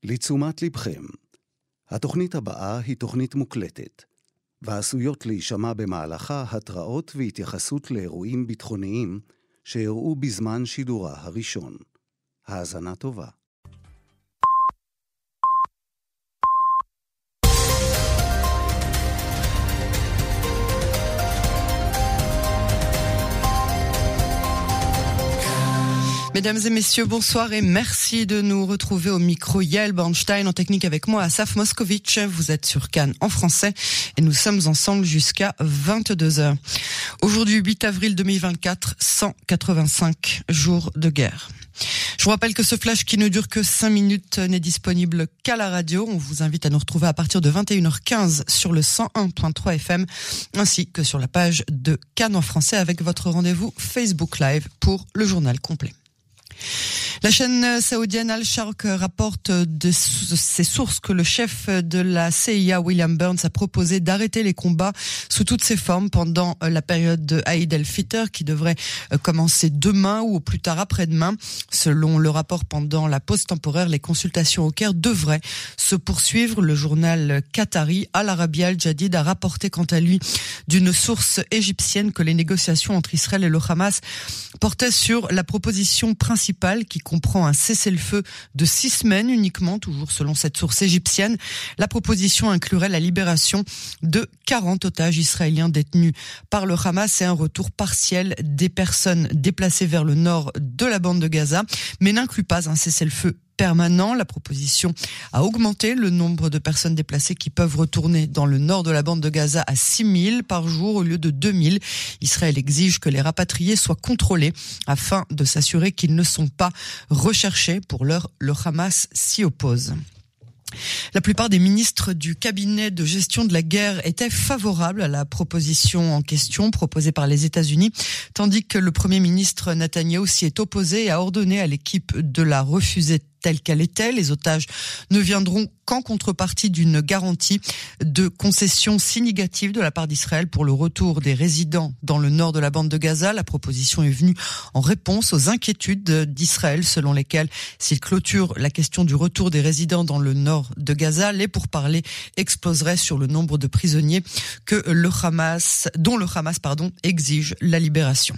לתשומת לבכם, התוכנית הבאה היא תוכנית מוקלטת, ועשויות להישמע במהלכה התראות והתייחסות לאירועים ביטחוניים שאירעו בזמן שידורה הראשון. האזנה טובה. Mesdames et messieurs, bonsoir et merci de nous retrouver au micro. Yael Bornstein en technique avec moi, Asaf Moskovitch. Vous êtes sur Cannes en français et nous sommes ensemble jusqu'à 22h. Aujourd'hui, 8 avril 2024, 185 jours de guerre. Je vous rappelle que ce flash qui ne dure que 5 minutes n'est disponible qu'à la radio. On vous invite à nous retrouver à partir de 21h15 sur le 101.3 FM ainsi que sur la page de Cannes en français avec votre rendez-vous Facebook Live pour le journal complet. La chaîne saoudienne Al-Sharq rapporte de ses sources que le chef de la CIA, William Burns, a proposé d'arrêter les combats sous toutes ses formes pendant la période de Aïd el-Fitr qui devrait commencer demain ou au plus tard après-demain. Selon le rapport, pendant la pause temporaire, les consultations au Caire devraient se poursuivre. Le journal qatari Al Arabiya Al-Jadid a rapporté quant à lui d'une source égyptienne que les négociations entre Israël et le Hamas portaient sur la proposition principale qui comprend un cessez-le-feu de 6 semaines uniquement, toujours selon cette source égyptienne. La proposition inclurait la libération de 40 otages israéliens détenus par le Hamas et un retour partiel des personnes déplacées vers le nord de la bande de Gaza, mais n'inclut pas un cessez-le-feu permanent. La proposition a augmenté le nombre de personnes déplacées qui peuvent retourner dans le nord de la bande de Gaza à 6 000 par jour au lieu de 2 000. Israël exige que les rapatriés soient contrôlés afin de s'assurer qu'ils ne sont pas recherchés. Pour l'heure, le Hamas s'y oppose. La plupart des ministres du cabinet de gestion de la guerre étaient favorables à la proposition en question proposée par les États-Unis, tandis que le Premier ministre Netanyahou s'y est opposé et a ordonné à l'équipe de la refuser telle qu'elle était. Les otages ne viendront qu'en contrepartie d'une garantie de concession significative de la part d'Israël pour le retour des résidents dans le nord de la bande de Gaza. La proposition est venue en réponse aux inquiétudes d'Israël selon lesquelles s'il clôture la question du retour des résidents dans le nord de Gaza, les pourparlers exploseraient sur le nombre de prisonniers dont le Hamas exige la libération.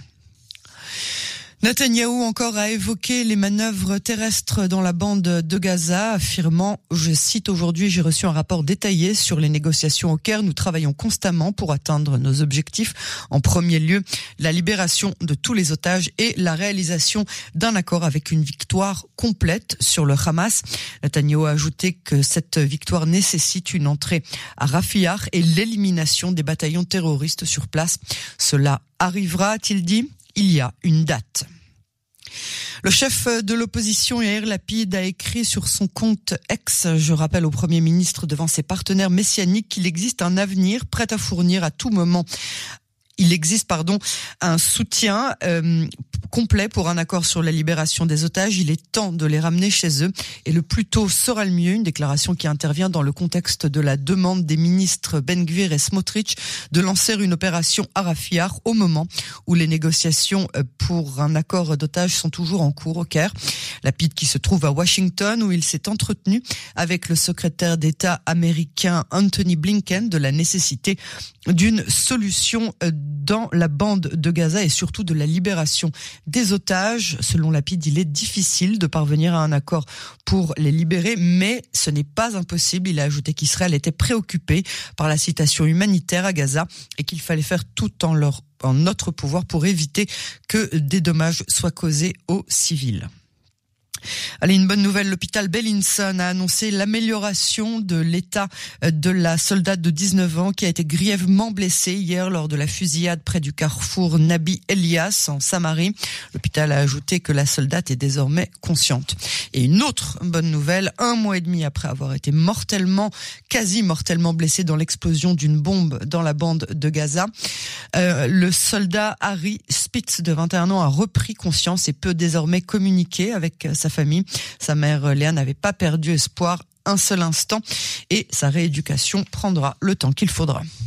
Netanyahou encore a évoqué les manœuvres terrestres dans la bande de Gaza, affirmant, je cite aujourd'hui, j'ai reçu un rapport détaillé sur les négociations au Caire. Nous travaillons constamment pour atteindre nos objectifs. En premier lieu, la libération de tous les otages et la réalisation d'un accord avec une victoire complète sur le Hamas. Netanyahou a ajouté que cette victoire nécessite une entrée à Rafah et l'élimination des bataillons terroristes sur place. Cela arrivera, a-t-il dit. Il y a une date. Le chef de l'opposition, Yair Lapid, a écrit sur son compte X, je rappelle au Premier ministre devant ses partenaires messianiques, qu'il existe un avenir prêt à fournir à tout moment. Il existe, un soutien complet pour un accord sur la libération des otages. Il est temps de les ramener chez eux et le plus tôt sera le mieux. Une déclaration qui intervient dans le contexte de la demande des ministres Ben Gvir et Smotrich de lancer une opération à Rafah au moment où les négociations pour un accord d'otages sont toujours en cours au Caire. Lapid qui se trouve à Washington où il s'est entretenu avec le secrétaire d'État américain Anthony Blinken de la nécessité d'une solution dans la bande de Gaza et surtout de la libération des otages. Selon Lapid, il est difficile de parvenir à un accord pour les libérer, mais ce n'est pas impossible. Il a ajouté qu'Israël était préoccupé par la situation humanitaire à Gaza et qu'il fallait faire tout en notre pouvoir pour éviter que des dommages soient causés aux civils. Allez, une bonne nouvelle, l'hôpital Bellinson a annoncé l'amélioration de l'état de la soldate de 19 ans qui a été grièvement blessée hier lors de la fusillade près du carrefour Nabi Elias en Samarie. L'hôpital a ajouté que la soldate est désormais consciente. Et une autre bonne nouvelle, 1 mois et demi après avoir été quasi mortellement blessé dans l'explosion d'une bombe dans la bande de Gaza, le soldat Harry Spitz de 21 ans a repris conscience et peut désormais communiquer avec sa famille. Sa mère Léa n'avait pas perdu espoir un seul instant et sa rééducation prendra le temps qu'il faudra.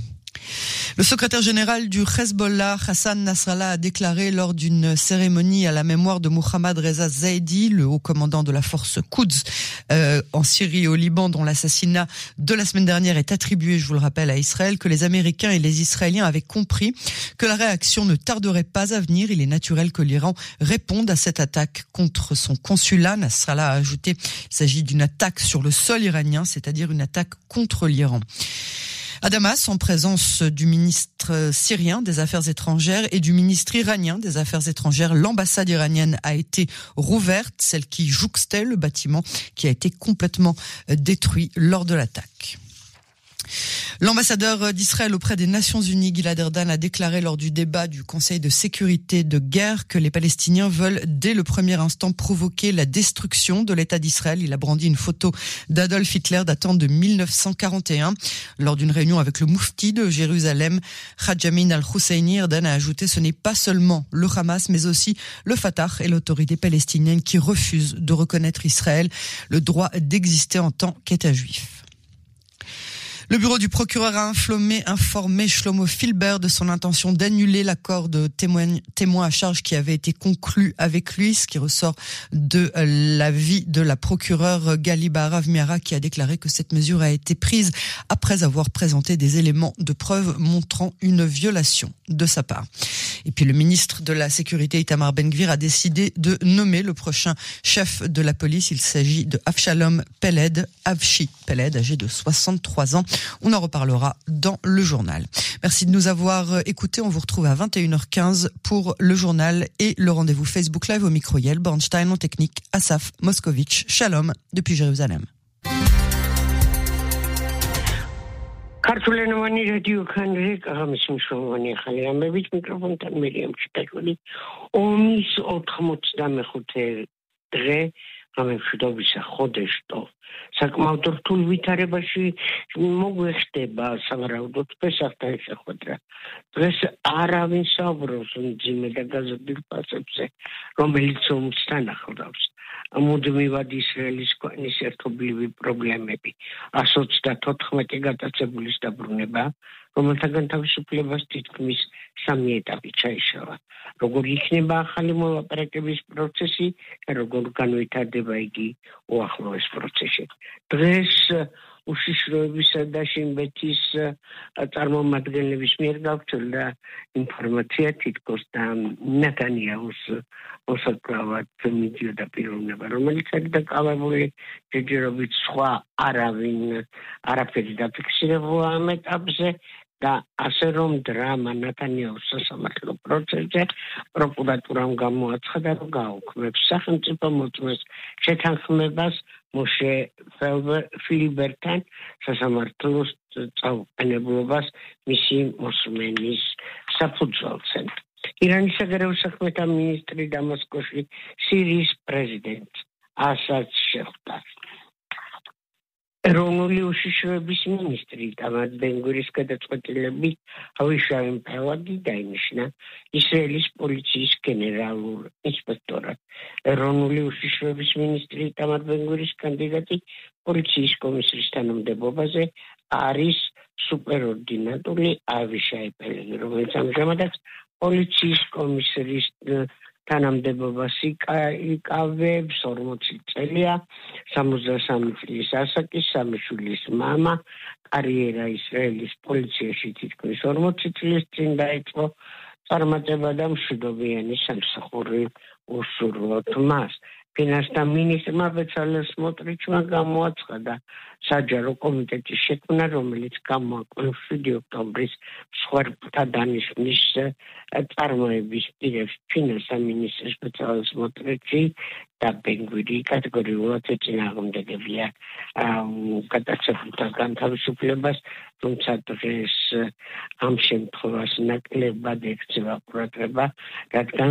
Le secrétaire général du Hezbollah, Hassan Nasrallah, a déclaré lors d'une cérémonie à la mémoire de Mohammad Reza Zaidi, le haut commandant de la force Quds en Syrie et au Liban, dont l'assassinat de la semaine dernière est attribué, je vous le rappelle, à Israël, que les Américains et les Israéliens avaient compris que la réaction ne tarderait pas à venir. Il est naturel que l'Iran réponde à cette attaque contre son consulat. Nasrallah a ajouté qu'il s'agit d'une attaque sur le sol iranien, c'est-à-dire une attaque contre l'Iran. À Damas, en présence du ministre syrien des Affaires étrangères et du ministre iranien des Affaires étrangères, l'ambassade iranienne a été rouverte, celle qui jouxtait le bâtiment qui a été complètement détruit lors de l'attaque. L'ambassadeur d'Israël auprès des Nations Unies, Gilad Erdan, a déclaré lors du débat du Conseil de sécurité de guerre que les Palestiniens veulent dès le premier instant provoquer la destruction de l'État d'Israël. Il a brandi une photo d'Adolf Hitler datant de 1941. Lors d'une réunion avec le moufti de Jérusalem, Haj Amin al-Husseini, Erdan a ajouté: ce n'est pas seulement le Hamas, mais aussi le Fatah et l'autorité palestinienne qui refusent de reconnaître Israël le droit d'exister en tant qu'État juif. Le bureau du procureur a informé Shlomo Filber de son intention d'annuler l'accord de témoin à charge qui avait été conclu avec lui, ce qui ressort de l'avis de la procureure Gali Baharav Miara, qui a déclaré que cette mesure a été prise après avoir présenté des éléments de preuve montrant une violation de sa part. Et puis le ministre de la Sécurité Itamar Ben-Gvir a décidé de nommer le prochain chef de la police. Il s'agit de Avshalom Peled, Avshi Peled, âgé de 63 ans. On en reparlera dans le journal. Merci de nous avoir écoutés. On vous retrouve à 21h15 pour le journal et le rendez-vous Facebook Live au micro Yael Bornstein, en technique Asaf Moskovitch. Shalom depuis Jérusalem. ქართულენოვანი რადიო ქანზე კაღამის მნიშვნელოვანი ახალი ამბებით მიკროფონთან მერიამ ჩიტაშვილი ომის 85 დღე გამეშვიდობისა ხოდეშტო საკმაოდ რთულ ვითარებაში მოგვეხდება სავარაუდოდ პესახთან შეხვედრა. დღეს არავინ საუბრობს მძიმე და გაზრდილ ფასებზე, რომელიც ომთან ახლავს. მუდმივად ისრაელის ქვეყნის ერთობლივი პრობლემები, 134 გატაცებულის დაბრუნება, რომელთაგან თავისუფლებას თითქმის 3 ეტაპი ჩაიშალა. როგორ იქნება ახალი მოლაპარაკების პროცესი და როგორ განვითარდება იგი უახლოეს პროცესში. დღეს უშიშროებისა და შინბეთის წარმომადგენლების მიერ გავრცელდა ინფორმაცია, თითქოს და ნეტანიაჰუს მოსაკლავად მიდიოდა პიროვნება, რომელიც არის დაკავებული ჯერჯერობით სხვა არაფერი დაფიქსირებულა ამ ეტაპზე და ასე რომ დრამა ნეტანიაჰუს სასამართლო პროცესზე პროკურატურამ გამოაცხადა, რომ გააუქმებს სახელმწიფო მოწმეს შეთანხმებას მოშე ფილიბერთან სასამართლოს წაუყენებლობას მისი მოსმენის საფუძველზე. ირანის საგარეო საქმეთა მინისტრი დამასკოში სირიის პრეზიდენტ ასადს შეხვდა. ეროვნული უშიშროების მინისტრი იტამარ ბენ-გვირის გადაწყვეტილებით ავიშავი მფარველი დაინიშნა ისრაელის პოლიციის გენერალურ ინსპექტორად. ეროვნული უშიშროების მინისტრი იტამარ ბენ-გვირის კანდიდატი პოლიციის კომისრის თანამდებობაზე არის სუპერორდინატული ავიშავი პელეგი, რომელიც ამჟამადაც პოლიციის კომისრის თანამდებობას იკავებს 40 წელია, 63 წლის ასაკის, 3 შვილის მამა, კარიერა ისრაელის პოლიციაში თითქმის 40 წლის წინ დაიწყო, წარმატება და მშვიდობიანი სამსახური უსურვოთ მას. ფინანსთა მინისტრმა ბეცალელ სმოტრიჩმა გამოაცხადა საჯარო კომიტეტის შექმნა, რომელიც გამოაკვლიეს 7 ოქტომბრის მსხვერპლთა დანიშვნის წარმოების პირებს. ფინანსთა მინისტრის ბეცალელ სმოტრიჩი და ბენ-გვირი კატეგორიულად ეწინააღმდეგებია გადაწყვეტილთა განთავისუფლებას, თუმცა დღეს ამ შემთხვევას ნაკლებად ექცევა ყურადღება, რადგან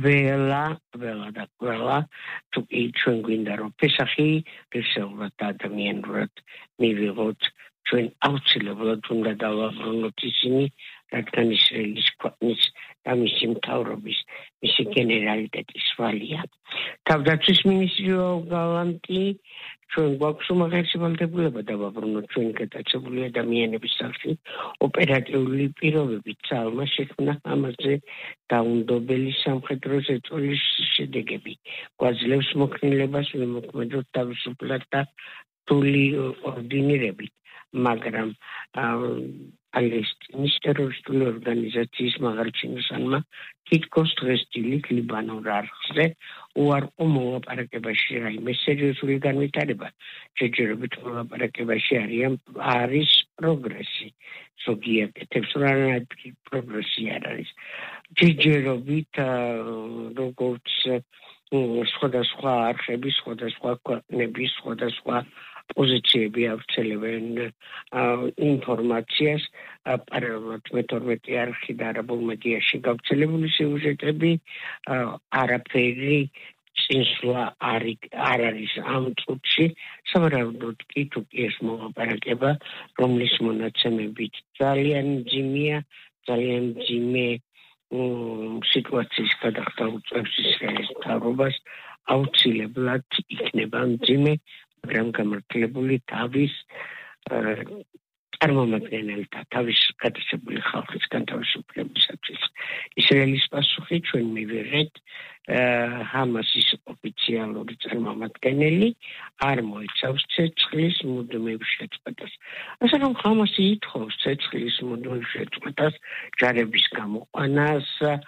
ყველა თუ ჩვენ გვინდა რომ პესახი ღირსეულად და ადამიანურად მივიღოთ ჩვენ აუცილებლად უნდა დავაბრუნოთ ისინი, რადგან ისრაელის ქვეყნის და მისი მთავრობის, მისი გენერალიტეტის ვალია. თავდაცვის მინისტრი გალანტი ჩვენ გვაქვს უმაღლესი ვალდებულება დავაბრუნოთ ჩვენი გატაცებული ადამიანების სახში ოპერატიული პირობებით ძალმა შექმნა ამაზე დაუნდობელი სამხედრო ზეწოლის შედეგები. გვაძლევს მოქნილებას ვიმოქმედოთ თავისუფლად და რთული ორდინირებით, მაგრამ პალესტინის ტერორისტული ორგანიზაციის მაღალჩინოსანმა თითქოს დღეს დილით ლიბანურ არხზე უარყო მოლაპარაკებაში რაიმე სერიოზული განვითარება. ჯერჯერობით მოლაპარაკებაში არის პროგრესი. ზოგი აკეთებს, რომ პროგრესი არ არის. ჯერჯერობით როგორც სხვადასხვა არხები, სხვადასხვა ქვეყნები, სხვადასხვა პოზიციები ავრცელებენ ინფორმაციას. მე-12 არხი და არაბულ მედიაში გავრცელებული სიუჟეტები არაფერი წინსვლა არ არის ამ წუთში. სავარაუდოდ კი თუ კი ეს მოლაპარაკება, რომლის მონაცემებით ძალიან მძიმე სიტუაციის გადახდა უწევს ისრაელის მთავრობას, აუცილებლად იქნება მძიმე, მაგრამ გამართლებული თავის წარმომადგენელთა, თავის გადასებული ხალხის განთავისუფლებისათვის. ისრაელის პასუხი ჩვენ მივიღეთ ჰამასის ოფიციალური წარმომადგენელი არ მოიცავს ცეცხლის მუდმივ შეწყვეტას. ასე რომ ჰამასი ითხოვს ცეცხლის მუდმივ შეწყვეტას, ჯარების გამოყვანას,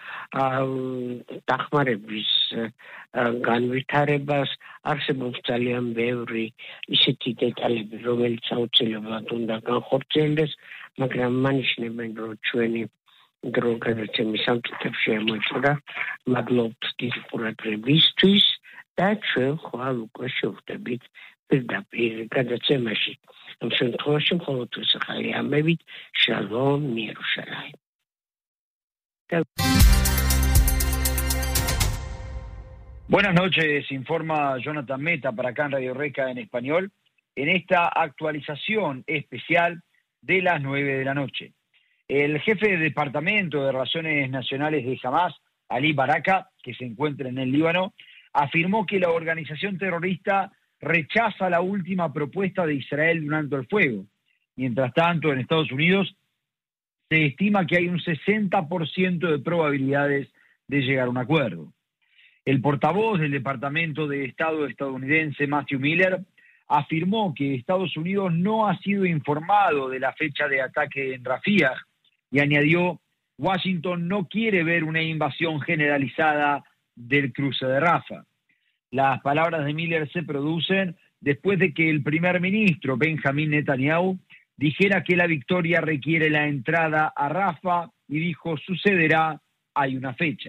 დახმარების განვითარებას. არსებობს ძალიან ბევრი ისეთი დეტალები, რომელიც აუცილებლად უნდა განხორციელდეს, მაგრამ მანიშნებენ, რომ ჩვენი დრო გადაცემის სამწუთებში შემოჭრა. მადლობთ დიდი ყურადღებისთვის და ჩვენ ხვალ უკვე შევხვდებით პირდაპირ გადაცემაში. ამ შემთხვევაში მხოლოდ ახალი ამბებით, შალომ, მიერუშალაიმ. Buenas noches, informa Jonathan Meta para acá en Radio Reca en español, en esta actualización especial de las 9 de la noche. El jefe de Departamento de Relaciones Nacionales de Hamas, Ali Baraka, que se encuentra en el Líbano, afirmó que la organización terrorista rechaza la última propuesta de Israel de un alto el fuego. Mientras tanto, en Estados Unidos se estima que hay un 60% de probabilidades de llegar a un acuerdo. El portavoz del Departamento de Estado estadounidense, Matthew Miller, afirmó que Estados Unidos no ha sido informado de la fecha de ataque en Rafah y añadió, Washington no quiere ver una invasión generalizada del cruce de Rafah. Las palabras de Miller se producen después de que el primer ministro Benjamin Netanyahu dijera que la victoria requiere la entrada a Rafah y dijo, sucederá, hay una fecha.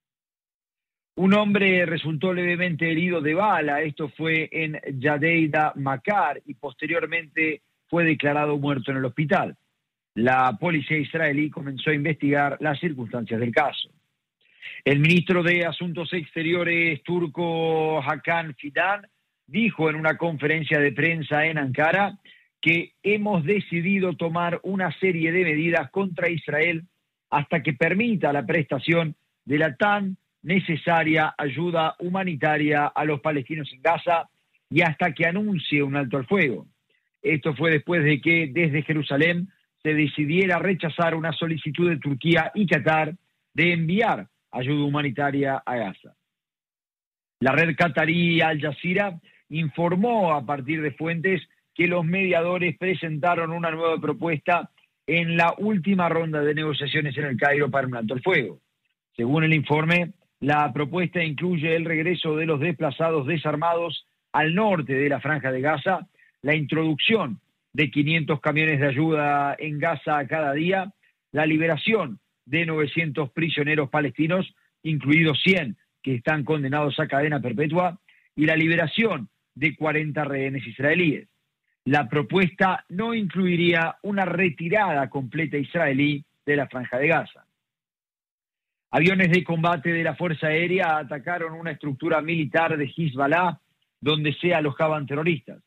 Un hombre resultó levemente herido de bala, esto fue en Yadeida Makar, y posteriormente fue declarado muerto en el hospital. La policía israelí comenzó a investigar las circunstancias del caso. El ministro de Asuntos Exteriores turco Hakan Fidan dijo en una conferencia de prensa en Ankara que hemos decidido tomar una serie de medidas contra Israel hasta que permita la prestación de la tan necesaria ayuda humanitaria a los palestinos en Gaza y hasta que anuncie un alto al fuego. Esto fue después de que desde Jerusalén se decidiera rechazar una solicitud de Turquía y Qatar de enviar ayuda humanitaria a Gaza. La red qatarí Al Jazeera informó a partir de fuentes que los mediadores presentaron una nueva propuesta en la última ronda de negociaciones en el Cairo para un alto al fuego. Según el informe, la propuesta incluye el regreso de los desplazados desarmados al norte de la Franja de Gaza, la introducción de 500 camiones de ayuda en Gaza cada día, la liberación de 900 prisioneros palestinos, incluidos 100 que están condenados a cadena perpetua, y la liberación de 40 rehenes israelíes. La propuesta no incluiría una retirada completa israelí de la Franja de Gaza. Aviones de combate de la Fuerza Aérea atacaron una estructura militar de Hezbollah donde se alojaban terroristas.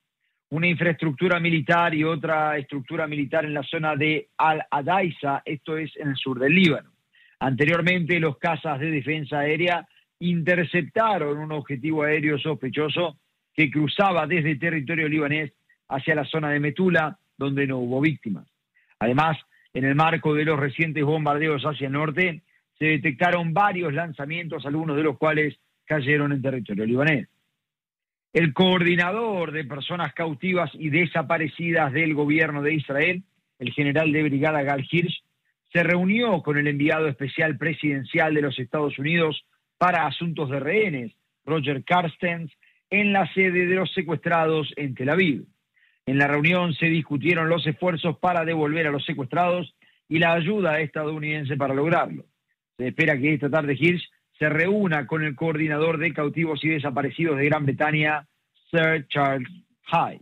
una infraestructura militar y otra estructura militar en la zona de Al-Adaisa, esto es en el sur del Líbano. Anteriormente, los cazas de defensa aérea interceptaron un objetivo aéreo sospechoso que cruzaba desde territorio libanés hacia la zona de Metula, donde no hubo víctimas. Además, en el marco de los recientes bombardeos hacia el norte, se detectaron varios lanzamientos, algunos de los cuales cayeron en territorio libanés. El coordinador de personas cautivas y desaparecidas del gobierno de Israel, el general de brigada Gal Hirsch, se reunió con el enviado especial presidencial de los Estados Unidos para asuntos de rehenes, Roger Carstens, en la sede de los secuestrados en Tel Aviv. En la reunión se discutieron los esfuerzos para devolver a los secuestrados y la ayuda estadounidense para lograrlo. Se espera que esta tarde Hirsch se reúna con el coordinador de cautivos y desaparecidos de Gran Bretaña, Sir Charles Hyde.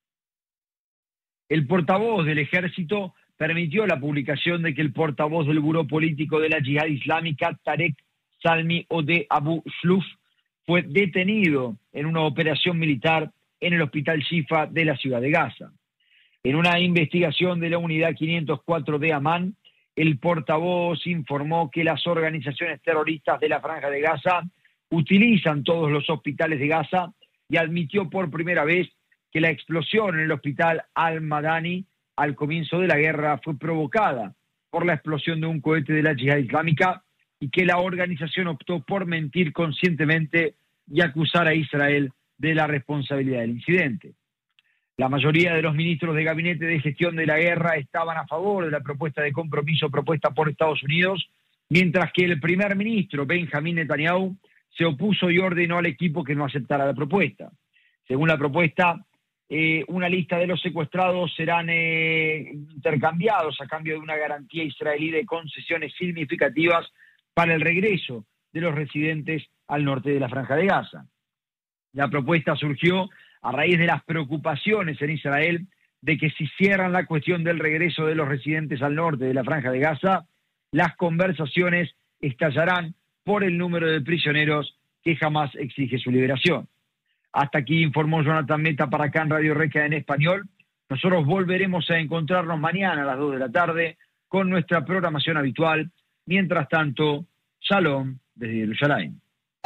El portavoz del ejército permitió la publicación de que el portavoz del buró político de la Yihad Islámica, Tarek Salmi Ode Abu Shluf, fue detenido en una operación militar en el hospital Shifa de la ciudad de Gaza. En una investigación de la unidad 504 de Amán, el portavoz informó que las organizaciones terroristas de la Franja de Gaza utilizan todos los hospitales de Gaza y admitió por primera vez que la explosión en el hospital Al-Madani al comienzo de la guerra fue provocada por la explosión de un cohete de la Yihad Islámica y que la organización optó por mentir conscientemente y acusar a Israel de la responsabilidad del incidente. La mayoría de los ministros de Gabinete de Gestión de la Guerra estaban a favor de la propuesta de compromiso propuesta por Estados Unidos, mientras que el primer ministro Benjamín Netanyahu se opuso y ordenó al equipo que no aceptara la propuesta. Según la propuesta, una lista de los secuestrados serán intercambiados a cambio de una garantía israelí de concesiones significativas para el regreso de los residentes al norte de la Franja de Gaza. La propuesta surgió a raíz de las preocupaciones en Israel de que si cierran la cuestión del regreso de los residentes al norte de la Franja de Gaza, las conversaciones estallarán por el número de prisioneros que jamás exige su liberación. Hasta aquí informó Jonathan Meta para CAN Radio Reca en español. Nosotros volveremos a encontrarnos mañana a las 2 de la tarde con nuestra programación habitual. Mientras tanto, Shalom desde Jerusalén.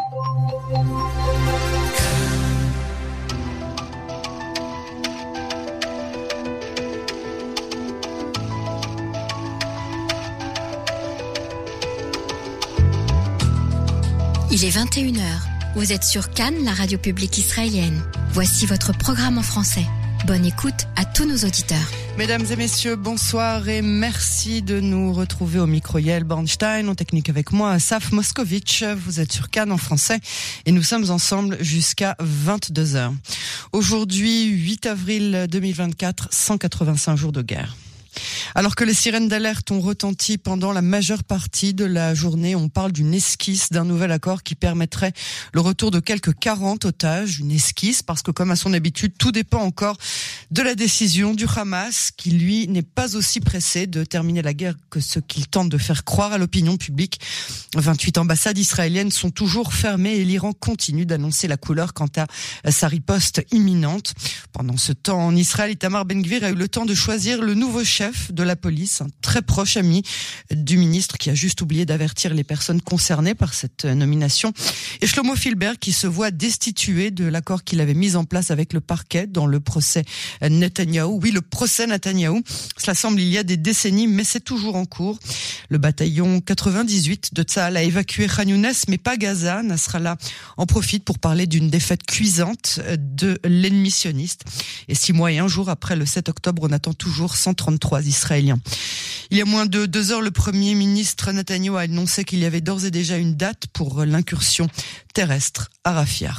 Il est 21h. Vous êtes sur CAN, la radio publique israélienne. Voici votre programme en français. Bonne écoute à tous nos auditeurs. Mesdames et messieurs, bonsoir et merci de nous retrouver au micro Yael Bornstein, en technique avec moi, Asaf Moskovitch. Vous êtes sur CAN en français et nous sommes ensemble jusqu'à 22h. Aujourd'hui, 8 avril 2024, 185 jours de guerre. Alors que les sirènes d'alerte ont retenti pendant la majeure partie de la journée, on parle d'une esquisse d'un nouvel accord qui permettrait le retour de quelques 40 otages. Une esquisse parce que, comme à son habitude, tout dépend encore de la décision du Hamas, qui lui n'est pas aussi pressé de terminer la guerre que ce qu'il tente de faire croire à l'opinion publique. 28 ambassades israéliennes sont toujours fermées et l'Iran continue d'annoncer la couleur quant à sa riposte imminente. Pendant ce temps, en Israël, Itamar Ben-Gvir a eu le temps de choisir le nouveau chef de la police, un très proche ami du ministre qui a juste oublié d'avertir les personnes concernées par cette nomination. Et Shlomo Filber qui se voit destitué de l'accord qu'il avait mis en place avec le parquet dans le procès Netanyahou. Oui, le procès Netanyahou. Cela semble il y a des décennies, mais c'est toujours en cours. Le bataillon 98 de Tsahal a évacué Khan Younes, mais pas Gaza. Nasrallah en profite pour parler d'une défaite cuisante de l'ennemi sioniste. Et 6 mois et 1 jour après le 7 octobre, on attend toujours 133 Israéliens. Il y a moins de 2 heures, le Premier ministre Netanyahou a annoncé qu'il y avait d'ores et déjà une date pour l'incursion terrestre à Rafia.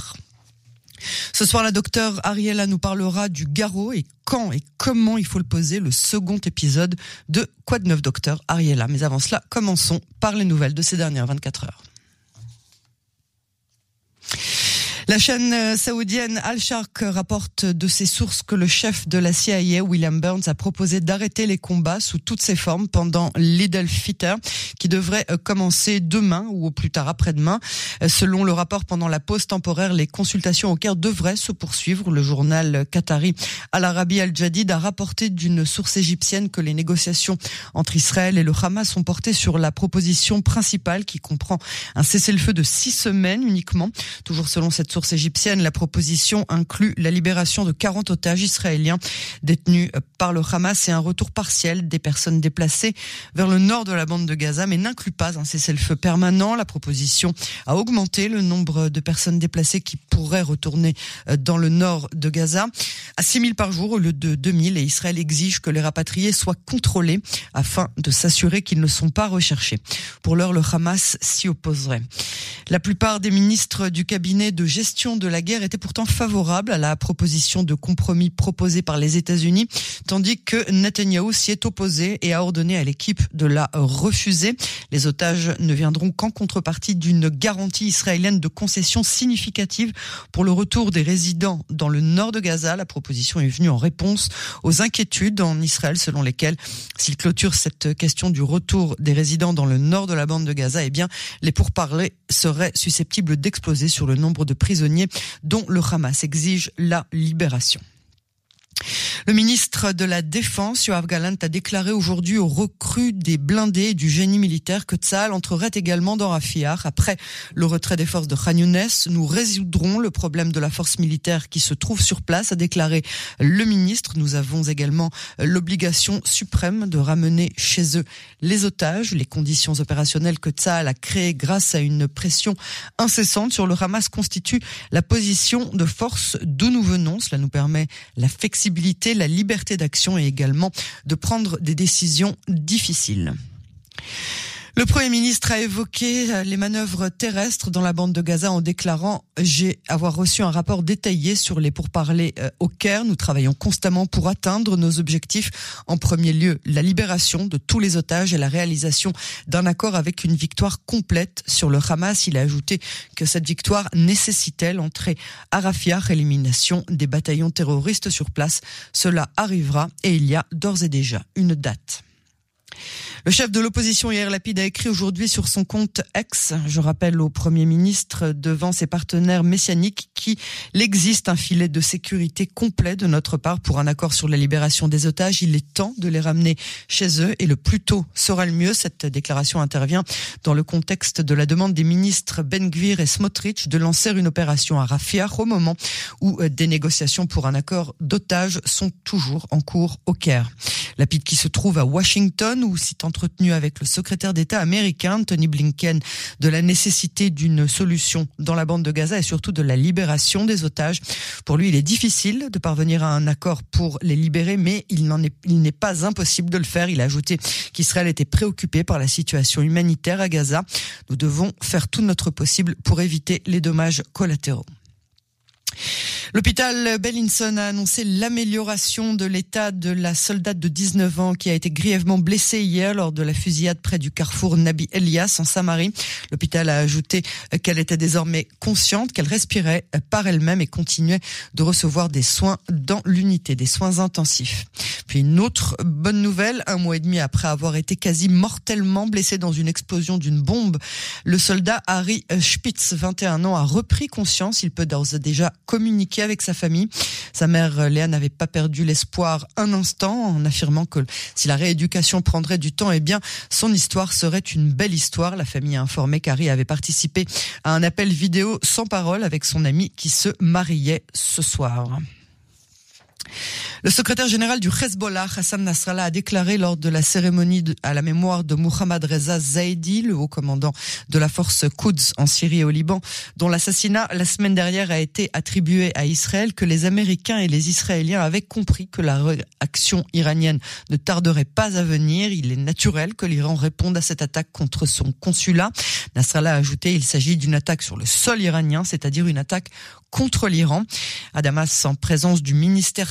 Ce soir, la docteure Ariella nous parlera du garrot et quand et comment il faut le poser, le second épisode de Quoi de neuf, docteur Ariella. Mais avant cela, commençons par les nouvelles de ces dernières 24 heures. La chaîne saoudienne Al-Sharq rapporte de ses sources que le chef de la CIA, William Burns, a proposé d'arrêter les combats sous toutes ses formes pendant l'Eid al-Fitr, qui devrait commencer demain ou au plus tard après-demain. Selon le rapport, pendant la pause temporaire, les consultations au Caire devraient se poursuivre. Le journal qatari Al-Arabi Al-Jadid a rapporté d'une source égyptienne que les négociations entre Israël et le Hamas ont porté sur la proposition principale qui comprend un cessez-le-feu de 6 semaines uniquement. Toujours selon cette source égyptienne, la proposition inclut la libération de 40 otages israéliens détenus par le Hamas et un retour partiel des personnes déplacées vers le nord de la bande de Gaza, mais n'inclut pas un cessez-le-feu permanent. La proposition a augmenté le nombre de personnes déplacées qui pourraient retourner dans le nord de Gaza à 6 000 par jour au lieu de 2 000, et Israël exige que les rapatriés soient contrôlés afin de s'assurer qu'ils ne sont pas recherchés. Pour l'heure, le Hamas s'y opposerait. La plupart des ministres du cabinet de gestion de la guerre étaient pourtant favorables à la proposition de compromis proposée par les États-Unis, tandis que Netanyahou s'y est opposé et a ordonné à l'équipe de la refuser. Les otages ne viendront qu'en contrepartie d'une garantie israélienne de concessions significatives pour le retour des résidents dans le nord de Gaza. La proposition est venue en réponse aux inquiétudes en Israël selon lesquelles, s'il clôture cette question du retour des résidents dans le nord de la bande de Gaza, eh bien, les pourparlers seraient susceptibles d'exploser sur le nombre de prisonniers dont le Hamas exige la libération. Le ministre de la Défense, Yoav Gallant, a déclaré aujourd'hui aux recrues des blindés et du génie militaire que Tsahal entrerait également dans Rafah. Après le retrait des forces de Khan Younes, nous résoudrons le problème de la force militaire qui se trouve sur place, a déclaré le ministre. Nous avons également l'obligation suprême de ramener chez eux les otages. Les conditions opérationnelles que Tsahal a créées grâce à une pression incessante sur le Hamas constituent la position de force d'où nous venons. Cela nous permet la flexibilité, la liberté d'action et également de prendre des décisions difficiles. Le Premier ministre a évoqué les manœuvres terrestres dans la bande de Gaza en déclarant « J'ai avoir reçu un rapport détaillé sur les pourparlers au Caire. Nous travaillons constamment pour atteindre nos objectifs. En premier lieu, la libération de tous les otages et la réalisation d'un accord avec une victoire complète sur le Hamas. » Il a ajouté que cette victoire nécessitait l'entrée à Rafah, élimination des bataillons terroristes sur place. Cela arrivera et il y a d'ores et déjà une date. Le chef de l'opposition Yair Lapid a écrit aujourd'hui sur son compte X, je rappelle au Premier ministre devant ses partenaires messianiques, qu'il existe un filet de sécurité complet de notre part pour un accord sur la libération des otages. Il est temps de les ramener chez eux et le plus tôt sera le mieux. Cette déclaration intervient dans le contexte de la demande des ministres Ben Gvir et Smotrich de lancer une opération à Rafah au moment où des négociations pour un accord d'otages sont toujours en cours au Caire. Lapid qui se trouve à Washington où s'est entretenu avec le secrétaire d'État américain Tony Blinken de la nécessité d'une solution dans la bande de Gaza et surtout de la libération des otages. Pour lui, il est difficile de parvenir à un accord pour les libérer, mais il n'est pas impossible de le faire. Il a ajouté qu'Israël était préoccupé par la situation humanitaire à Gaza. Nous devons faire tout notre possible pour éviter les dommages collatéraux. L'hôpital Beilinson a annoncé l'amélioration de l'état de la soldate de 19 ans qui a été grièvement blessée hier lors de la fusillade près du carrefour Nabi Elias en Samarie. L'hôpital a ajouté qu'elle était désormais consciente, qu'elle respirait par elle-même et continuait de recevoir des soins dans l'unité, des soins intensifs. Puis une autre bonne nouvelle, 1 mois et demi après avoir été quasi mortellement blessé dans une explosion d'une bombe, le soldat Harry Spitz, 21 ans, a repris conscience. Il peut d'ores et déjà communiquer avec sa famille. Sa mère Léa n'avait pas perdu l'espoir un instant en affirmant que si la rééducation prendrait du temps, eh bien son histoire serait une belle histoire. La famille a informé qu'Harry avait participé à un appel vidéo sans parole avec son ami qui se mariait ce soir. Le secrétaire général du Hezbollah, Hassan Nasrallah, a déclaré lors de la cérémonie à la mémoire de Mohammad Reza Zaidi, le haut commandant de la force Quds en Syrie et au Liban, dont l'assassinat la semaine dernière a été attribué à Israël, que les Américains et les Israéliens avaient compris que la réaction iranienne ne tarderait pas à venir. Il est naturel que l'Iran réponde à cette attaque contre son consulat. Nasrallah a ajouté, il s'agit d'une attaque sur le sol iranien, c'est-à-dire une attaque contre l'Iran. À Damas, en présence du ministère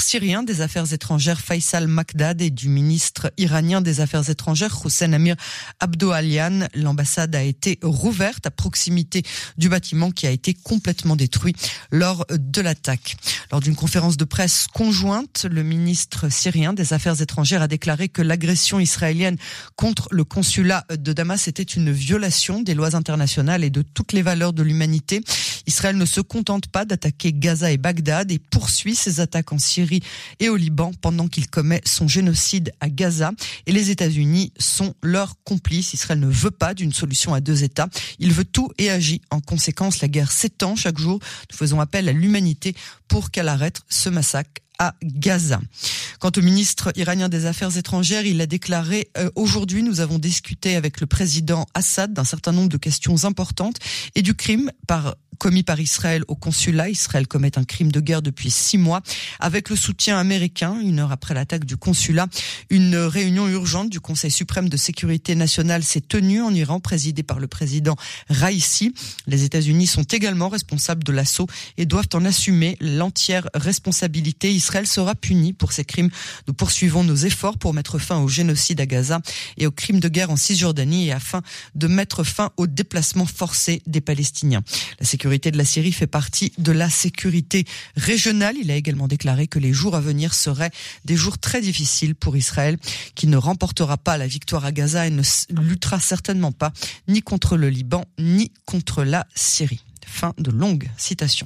syrien des Affaires étrangères Faisal Makdad et du ministre iranien des Affaires étrangères Hossein Amir Abdollahian. L'ambassade a été rouverte à proximité du bâtiment qui a été complètement détruit lors de l'attaque. Lors d'une conférence de presse conjointe, le ministre syrien des Affaires étrangères a déclaré que l'agression israélienne contre le consulat de Damas était une violation des lois internationales et de toutes les valeurs de l'humanité. Israël ne se contente pas d'attaquer Gaza et Bagdad et poursuit ses attaques en Syrie et au Liban pendant qu'il commet son génocide à Gaza. Et les États-Unis sont leurs complices. Israël ne veut pas d'une solution à deux États. Il veut tout et agit en conséquence. La guerre s'étend chaque jour. Nous faisons appel à l'humanité pour qu'elle arrête ce massacre à Gaza. Quant au ministre iranien des Affaires étrangères, il a déclaré aujourd'hui, nous avons discuté avec le président Assad d'un certain nombre de questions importantes et du crime commis par Israël au consulat. Israël commet un crime de guerre depuis 6 mois. Avec le soutien américain, 1 heure après l'attaque du consulat, une réunion urgente du Conseil suprême de sécurité nationale s'est tenue en Iran, présidée par le président Raïssi. Les États-Unis sont également responsables de l'assaut et doivent en assumer l'entière responsabilité. Israël sera puni pour ces crimes. Nous poursuivons nos efforts pour mettre fin au génocide à Gaza et aux crimes de guerre en Cisjordanie et afin de mettre fin au déplacement forcé des Palestiniens. La sécurité de la Syrie fait partie de la sécurité régionale. Il a également déclaré que les jours à venir seraient des jours très difficiles pour Israël, qui ne remportera pas la victoire à Gaza et ne luttera certainement pas ni contre le Liban ni contre la Syrie. Fin de longue citation.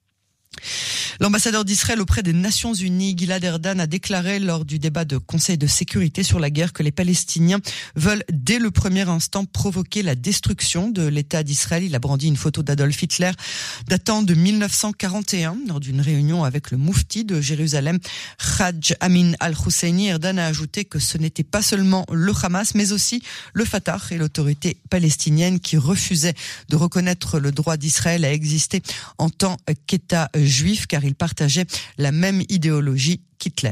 L'ambassadeur d'Israël auprès des Nations Unies, Gilad Erdan, a déclaré lors du débat de Conseil de sécurité sur la guerre que les Palestiniens veulent dès le premier instant provoquer la destruction de l'État d'Israël. Il a brandi une photo d'Adolf Hitler datant de 1941 lors d'une réunion avec le moufti de Jérusalem, Hajj Amin al-Husseini. Erdan a ajouté que ce n'était pas seulement le Hamas, mais aussi le Fatah et l'autorité palestinienne qui refusaient de reconnaître le droit d'Israël à exister en tant qu'État juif, car il partageait la même idéologie qu'Hitler.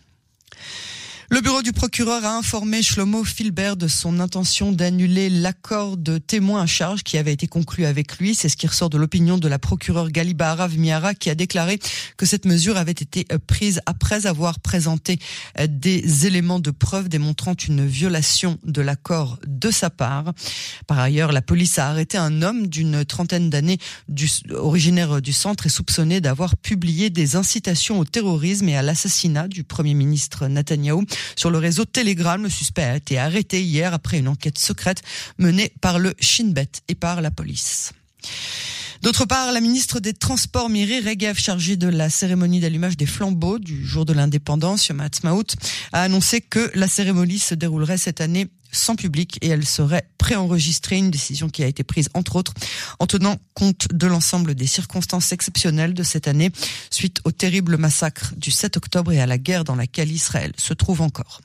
Le bureau du procureur a informé Shlomo Filbert de son intention d'annuler l'accord de témoin à charge qui avait été conclu avec lui. C'est ce qui ressort de l'opinion de la procureure Gali Baharav Miara, qui a déclaré que cette mesure avait été prise après avoir présenté des éléments de preuve démontrant une violation de l'accord de sa part. Par ailleurs, la police a arrêté un homme d'une trentaine d'années originaire du centre et soupçonné d'avoir publié des incitations au terrorisme et à l'assassinat du Premier ministre Netanyahou. Sur le réseau Telegram, le suspect a été arrêté hier après une enquête secrète menée par le Shin Bet et par la police. D'autre part, la ministre des Transports, Miri Regev, chargée de la cérémonie d'allumage des flambeaux du jour de l'indépendance, Yom Ha'atzmaut, a annoncé que la cérémonie se déroulerait cette année sans public et elle serait préenregistrée, une décision qui a été prise entre autres en tenant compte de l'ensemble des circonstances exceptionnelles de cette année suite au terrible massacre du 7 octobre et à la guerre dans laquelle Israël se trouve encore.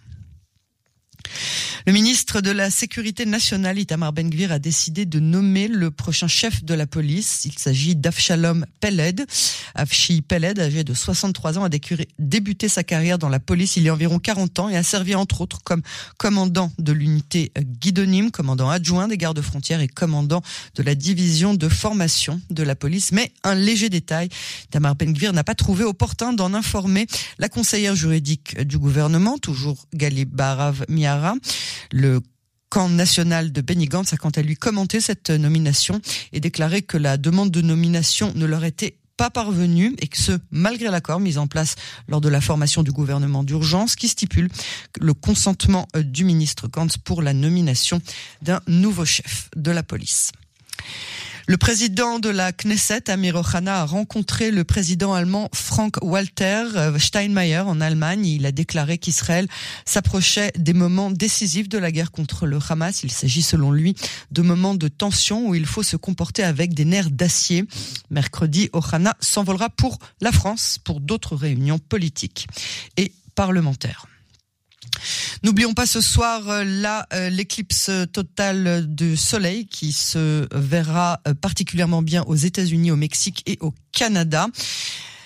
Le ministre de la Sécurité nationale, Itamar Ben-Gvir, a décidé de nommer le prochain chef de la police. Il s'agit d'Avshalom Peled. Avshi Peled, âgé de 63 ans, a débuté sa carrière dans la police il y a environ 40 ans et a servi entre autres comme commandant de l'unité Guidonim, commandant adjoint des gardes-frontières et commandant de la division de formation de la police. Mais un léger détail, Itamar Ben-Gvir n'a pas trouvé opportun d'en informer la conseillère juridique du gouvernement, toujours Gali Baharav Miara. Le camp national de Benny Gantz a quant à lui commenté cette nomination et déclaré que la demande de nomination ne leur était pas parvenue et que ce, malgré l'accord mis en place lors de la formation du gouvernement d'urgence qui stipule le consentement du ministre Gantz pour la nomination d'un nouveau chef de la police. Le président de la Knesset, Amir Ohana, a rencontré le président allemand Frank-Walter Steinmeier en Allemagne. Il a déclaré qu'Israël s'approchait des moments décisifs de la guerre contre le Hamas. Il s'agit selon lui de moments de tension où il faut se comporter avec des nerfs d'acier. Mercredi, Ohana s'envolera pour la France pour d'autres réunions politiques et parlementaires. N'oublions pas ce soir l'éclipse totale du soleil qui se verra particulièrement bien aux États-Unis, au Mexique et au Canada.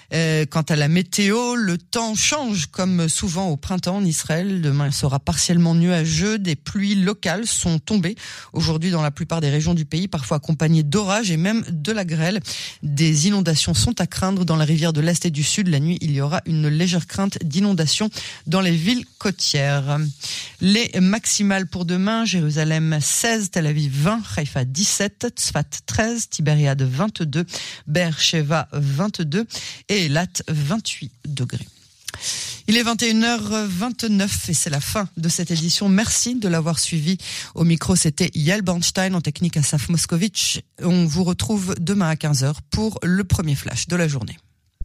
Quant à la météo, le temps change comme souvent au printemps en Israël. Demain, il sera partiellement nuageux. Des pluies locales sont tombées aujourd'hui dans la plupart des régions du pays, parfois accompagnées d'orages et même de la grêle. Des inondations sont à craindre dans la rivière de l'Est et du Sud. La nuit, il y aura une légère crainte d'inondation dans les villes côtières. Les maximales pour demain, Jérusalem 16, Tel Aviv 20, Haïfa 17, Tzfat 13, Tibériade 22, Be'er Sheva 22 et Eilat 28 degrés. Il est 21h29 et c'est la fin de cette édition. Merci de l'avoir suivi. Au micro, c'était Yael Bornstein, en technique Asaf Moskovitch. On vous retrouve demain à 15h pour le premier flash de la journée.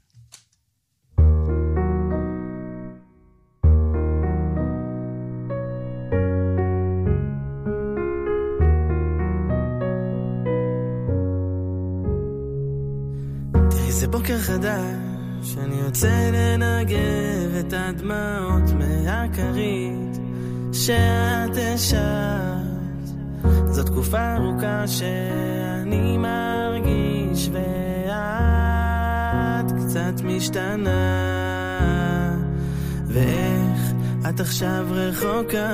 זה בוקר חדש, אני יוצא לנגב את הדמעות מהכרית שאת השארת. זו תקופה ארוכה שאני מרגיש ואת קצת משתנה, ואיך את עכשיו רחוקה.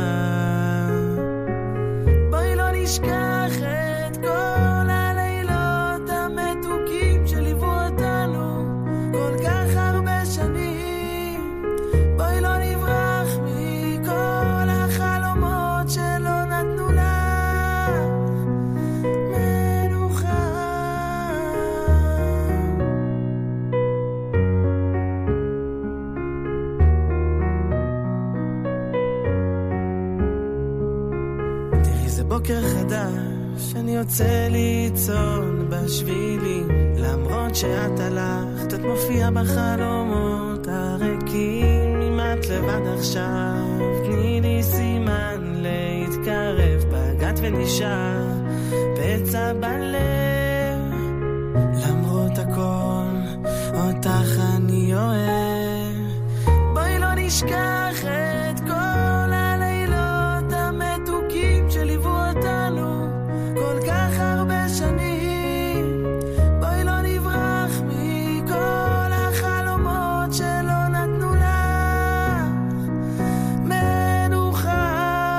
בואי לא נשכח את כל בוקר חדש, אני יוצא ליצון בשבילים, למרות שאת הלכת, את מופיעה בחלומות הריקים. אם את לבד עכשיו, תני לי סימן להתקרב, פגעת ונשאר פצע בלב. למרות הכל, אותך אני אוהב. בואי לא נשכח את כל הלילות המתוקים שליוו אותנו כל כך הרבה שנים. בואי לא נברח מכל החלומות שלא נתנו לך מנוחה.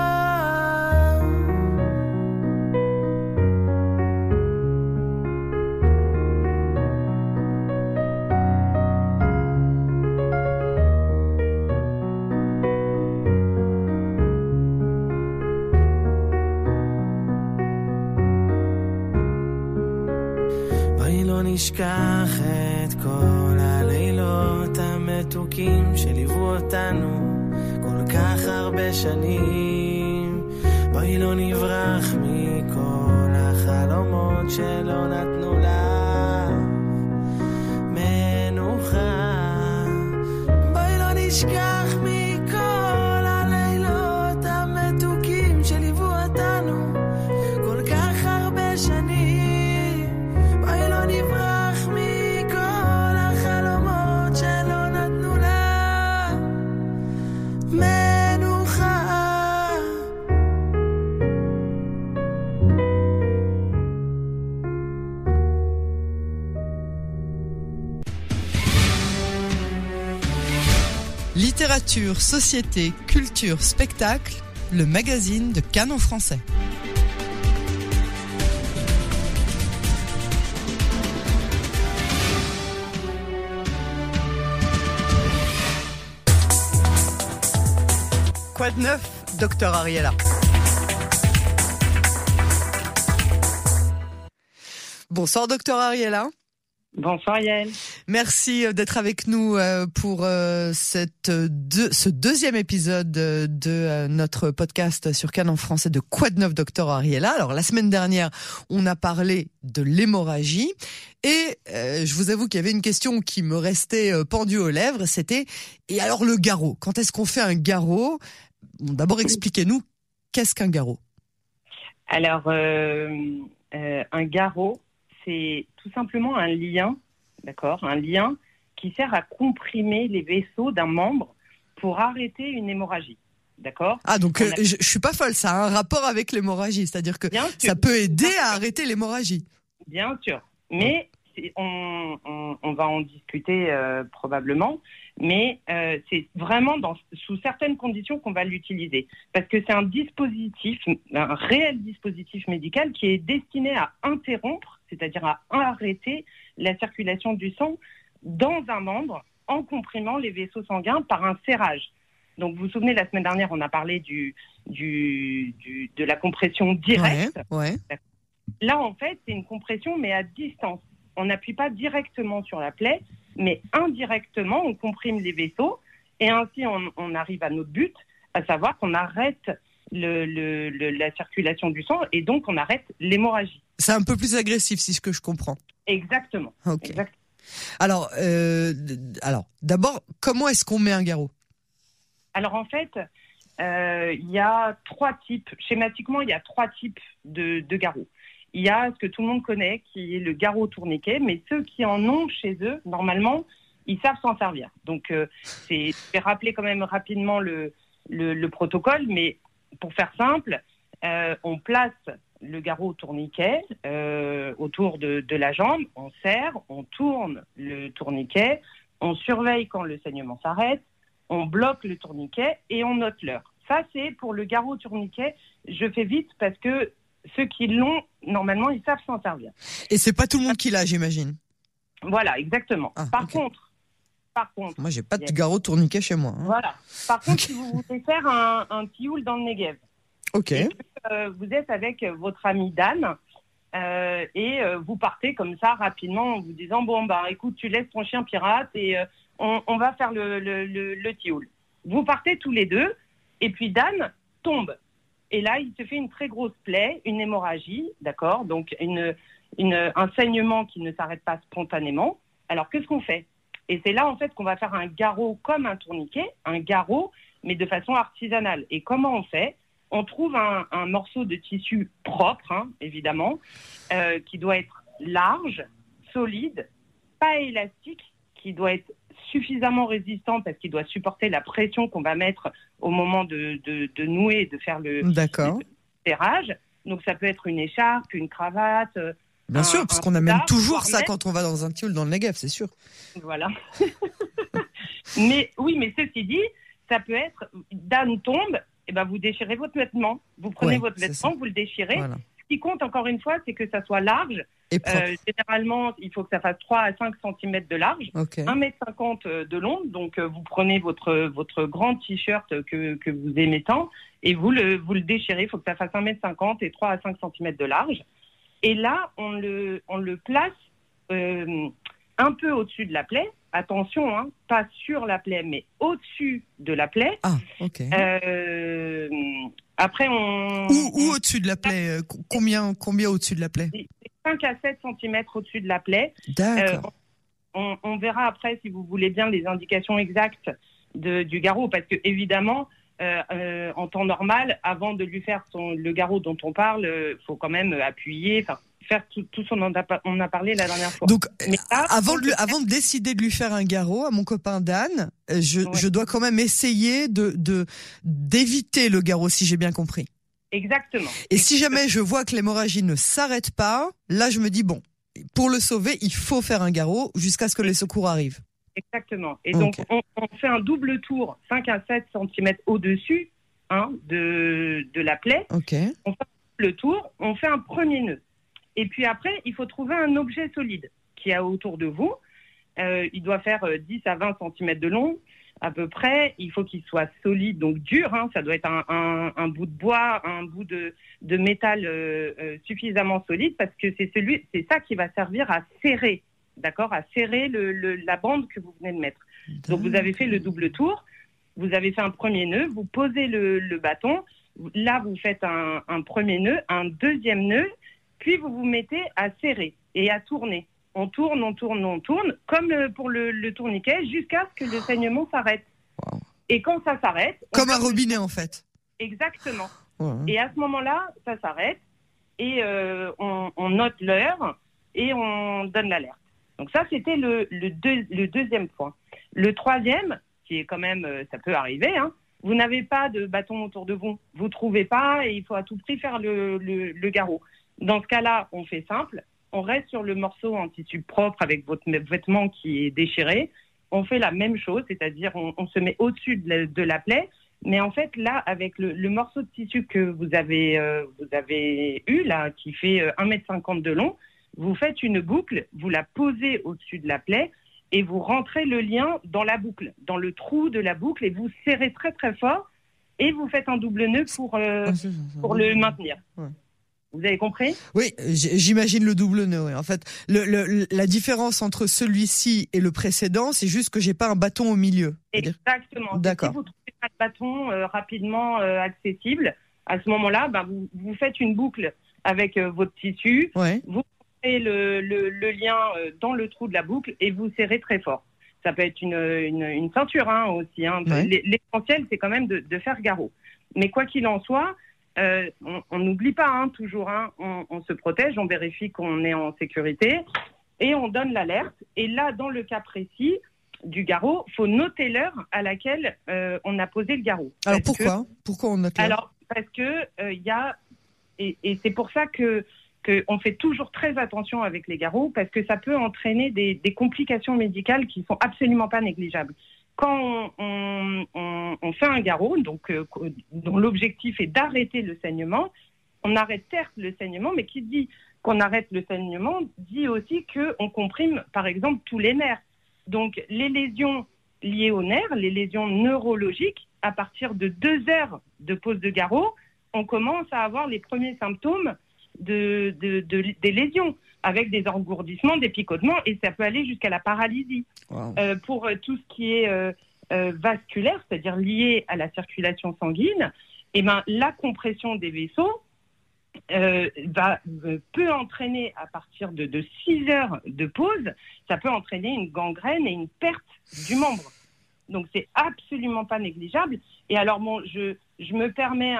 נשכח את כל הלילות המתוקים שליוו אותנו כל כך הרבה שנים. בואי לא נברח מכל החלומות שלא נתנו לך מנוחה. בואי לא נשכח מכל הלילות המתוקים שליוו אותנו כל כך הרבה שנים. נברח מכל החלומות שלא נתנו לה מנוחה. Littérature, société, culture, spectacle, le magazine de Cannes en français. Quoi de neuf, docteur Ariela? Bonsoir, docteur Ariela. Bonsoir Yael. Merci d'être avec nous pour ce deuxième épisode de notre podcast sur Cannes en français de Quoi de neuf, docteur Ariela. Alors la semaine dernière, on a parlé de l'hémorragie et je vous avoue qu'il y avait une question qui me restait pendue aux lèvres, c'était et alors le garrot, quand est-ce qu'on fait un garrot? Bon, d'abord expliquez-nous qu'est-ce qu'un garrot? Alors un garrot, c'est tout simplement un lien, d'accord, un lien qui sert à comprimer les vaisseaux d'un membre pour arrêter une hémorragie, d'accord? Ah donc je suis pas folle, ça a un rapport avec l'hémorragie, c'est-à-dire que ça peut aider à arrêter l'hémorragie. Bien sûr, mais on va en discuter probablement, mais c'est vraiment sous certaines conditions qu'on va l'utiliser. Parce que c'est un réel dispositif médical qui est destiné à interrompre, c'est-à-dire à arrêter la circulation du sang dans un membre en comprimant les vaisseaux sanguins par un serrage. Donc, vous vous souvenez, la semaine dernière, on a parlé de la compression directe. Ouais. Là, en fait, c'est une compression, mais à distance. On n'appuie pas directement sur la plaie, mais indirectement, on comprime les vaisseaux. Et ainsi, on arrive à notre but, à savoir qu'on arrête la circulation du sang et donc on arrête l'hémorragie. C'est un peu plus agressif, si ce que je comprends. Exactement. Ok. Exactement. Alors, d'abord, comment est-ce qu'on met un garrot ? Alors, en fait, il y a 3 types. Schématiquement, il y a 3 types de garrots. Il y a ce que tout le monde connaît, qui est le garrot tourniquet, mais ceux qui en ont chez eux, normalement, ils savent s'en servir. Donc, je vais rappeler quand même rapidement le protocole, mais pour faire simple, on place le garrot tourniquet autour de la jambe, on serre, on tourne le tourniquet, on surveille quand le saignement s'arrête, on bloque le tourniquet et on note l'heure. Ça, c'est pour le garrot tourniquet. Je fais vite parce que ceux qui l'ont, normalement, ils savent s'en servir. Et c'est pas tout le monde qui l'a, j'imagine. Voilà, exactement. Par contre, moi, j'ai pas de garrot tourniquet chez moi. Hein. Voilà. Par contre, si vous voulez faire un tioul dans le Negev, ok. et que, vous êtes avec votre ami Dan et vous partez comme ça rapidement en vous disant écoute, tu laisses ton chien pirate et on va faire le tioul. Vous partez tous les deux et puis Dan tombe. Et là, il se fait une très grosse plaie, une hémorragie, d'accord ? Donc, un saignement qui ne s'arrête pas spontanément. Alors, qu'est-ce qu'on fait ? Et c'est là, en fait, qu'on va faire un garrot comme un tourniquet, un garrot, mais de façon artisanale. Et comment on fait ? On trouve un morceau de tissu propre, évidemment, qui doit être large, solide, pas élastique, qui doit être suffisamment résistant parce qu'il doit supporter la pression qu'on va mettre au moment de nouer, de faire le serrage. Donc, ça peut être une écharpe, une cravate. Bien sûr, parce qu'on amène toujours ça quand on va dans un tioul dans le Negev, c'est sûr. Voilà. Mais ceci dit, ça peut être, Dan tombe, et vous déchirez votre vêtement. Vous prenez votre vêtement, vous le déchirez. Voilà. Ce qui compte, encore une fois, c'est que ça soit large. Et généralement, il faut que ça fasse 3 à 5 cm de large, 1,50 m de long. Donc, vous prenez votre grand t-shirt que vous aimez tant et vous le déchirez. Il faut que ça fasse 1,50 m et 3 à 5 cm de large. Et là, on le place un peu au-dessus de la plaie. Attention, pas sur la plaie, mais au-dessus de la plaie. Ah, ok. Après, Où au-dessus de la plaie Combien au-dessus de la plaie ? 5 à 7 cm au-dessus de la plaie. D'accord. On verra après, si vous voulez bien, les indications exactes du garrot, parce que évidemment, en temps normal, avant de lui faire le garrot dont on parle, faut quand même appuyer, faire tout ce qu'on on a parlé la dernière fois. Donc, avant de décider de lui faire un garrot à mon copain Dan, je dois quand même essayer d'éviter le garrot, si j'ai bien compris. Exactement. Et si jamais je vois que l'hémorragie ne s'arrête pas, là je me dis pour le sauver, il faut faire un garrot jusqu'à ce que les secours arrivent. Exactement. Et donc on fait un double tour, 5 à 7 cm au-dessus de la plaie. Okay. On fait le tour, on fait un premier nœud. Et puis après, il faut trouver un objet solide qui est autour de vous. Il doit faire 10 à 20 cm de long à peu près. Il faut qu'il soit solide, donc dur. Ça doit être un bout de bois, un bout de métal suffisamment solide parce que c'est ça qui va servir à serrer, d'accord, à serrer la bande que vous venez de mettre. Donc vous avez fait le double tour, vous avez fait un premier nœud, vous posez le bâton. Là, vous faites un premier nœud, un deuxième nœud, puis vous vous mettez à serrer et à tourner. On tourne, comme pour le tourniquet, jusqu'à ce que le saignement s'arrête. Wow. Et quand ça s'arrête... Comme un robinet, en fait. Exactement. Ouais. Et à ce moment-là, ça s'arrête, et on note l'heure, et on donne l'alerte. Donc ça, c'était le deuxième point. Le troisième, qui est quand même... ça peut arriver, vous n'avez pas de bâton autour de vous. Vous ne trouvez pas, et il faut à tout prix faire le garrot. Dans ce cas-là, on fait simple. on reste sur le morceau en tissu propre avec votre vêtement qui est déchiré. On fait la même chose, c'est-à-dire on se met au-dessus de la plaie. Mais en fait, là, avec le morceau de tissu que vous avez eu, là, qui fait 1,50 m de long, vous faites une boucle, vous la posez au-dessus de la plaie et vous rentrez le lien dans la boucle, dans le trou de la boucle, et vous serrez très très fort et vous faites un double nœud pour le maintenir. Ouais. Vous avez compris ? Oui, j'imagine le double nœud. Ouais. En fait, la différence entre celui-ci et le précédent, c'est juste que j'ai pas un bâton au milieu. Exactement. D'accord. Si vous trouvez pas de bâton rapidement accessible, à ce moment-là, vous faites une boucle avec votre tissu. Ouais. Vous mettez le lien dans le trou de la boucle et vous serrez très fort. Ça peut être une ceinture aussi. Ouais. L'essentiel, c'est quand même de faire garrot. Mais quoi qu'il en soit, on n'oublie pas toujours, on se protège, on vérifie qu'on est en sécurité et on donne l'alerte. Et là, dans le cas précis du garrot, il faut noter l'heure à laquelle on a posé le garrot. Alors pourquoi on note l'heure ? Alors parce que et c'est pour ça que on fait toujours très attention avec les garrots, parce que ça peut entraîner des complications médicales qui sont absolument pas négligeables. Quand on fait un garrot, donc dont l'objectif est d'arrêter le saignement, on arrête certes le saignement, mais qui dit qu'on arrête le saignement dit aussi qu'on comprime, par exemple, tous les nerfs. Donc les lésions liées aux nerfs, les lésions neurologiques, à partir de 2 heures de pose de garrot, on commence à avoir les premiers symptômes des lésions, avec des engourdissements, des picotements, et ça peut aller jusqu'à la paralysie. Wow. Pour tout ce qui est vasculaire, c'est-à-dire lié à la circulation sanguine, la compression des vaisseaux peut entraîner, à partir de 6 heures de pause, ça peut entraîner une gangrène et une perte du membre. Donc c'est absolument pas négligeable. Et alors je me permets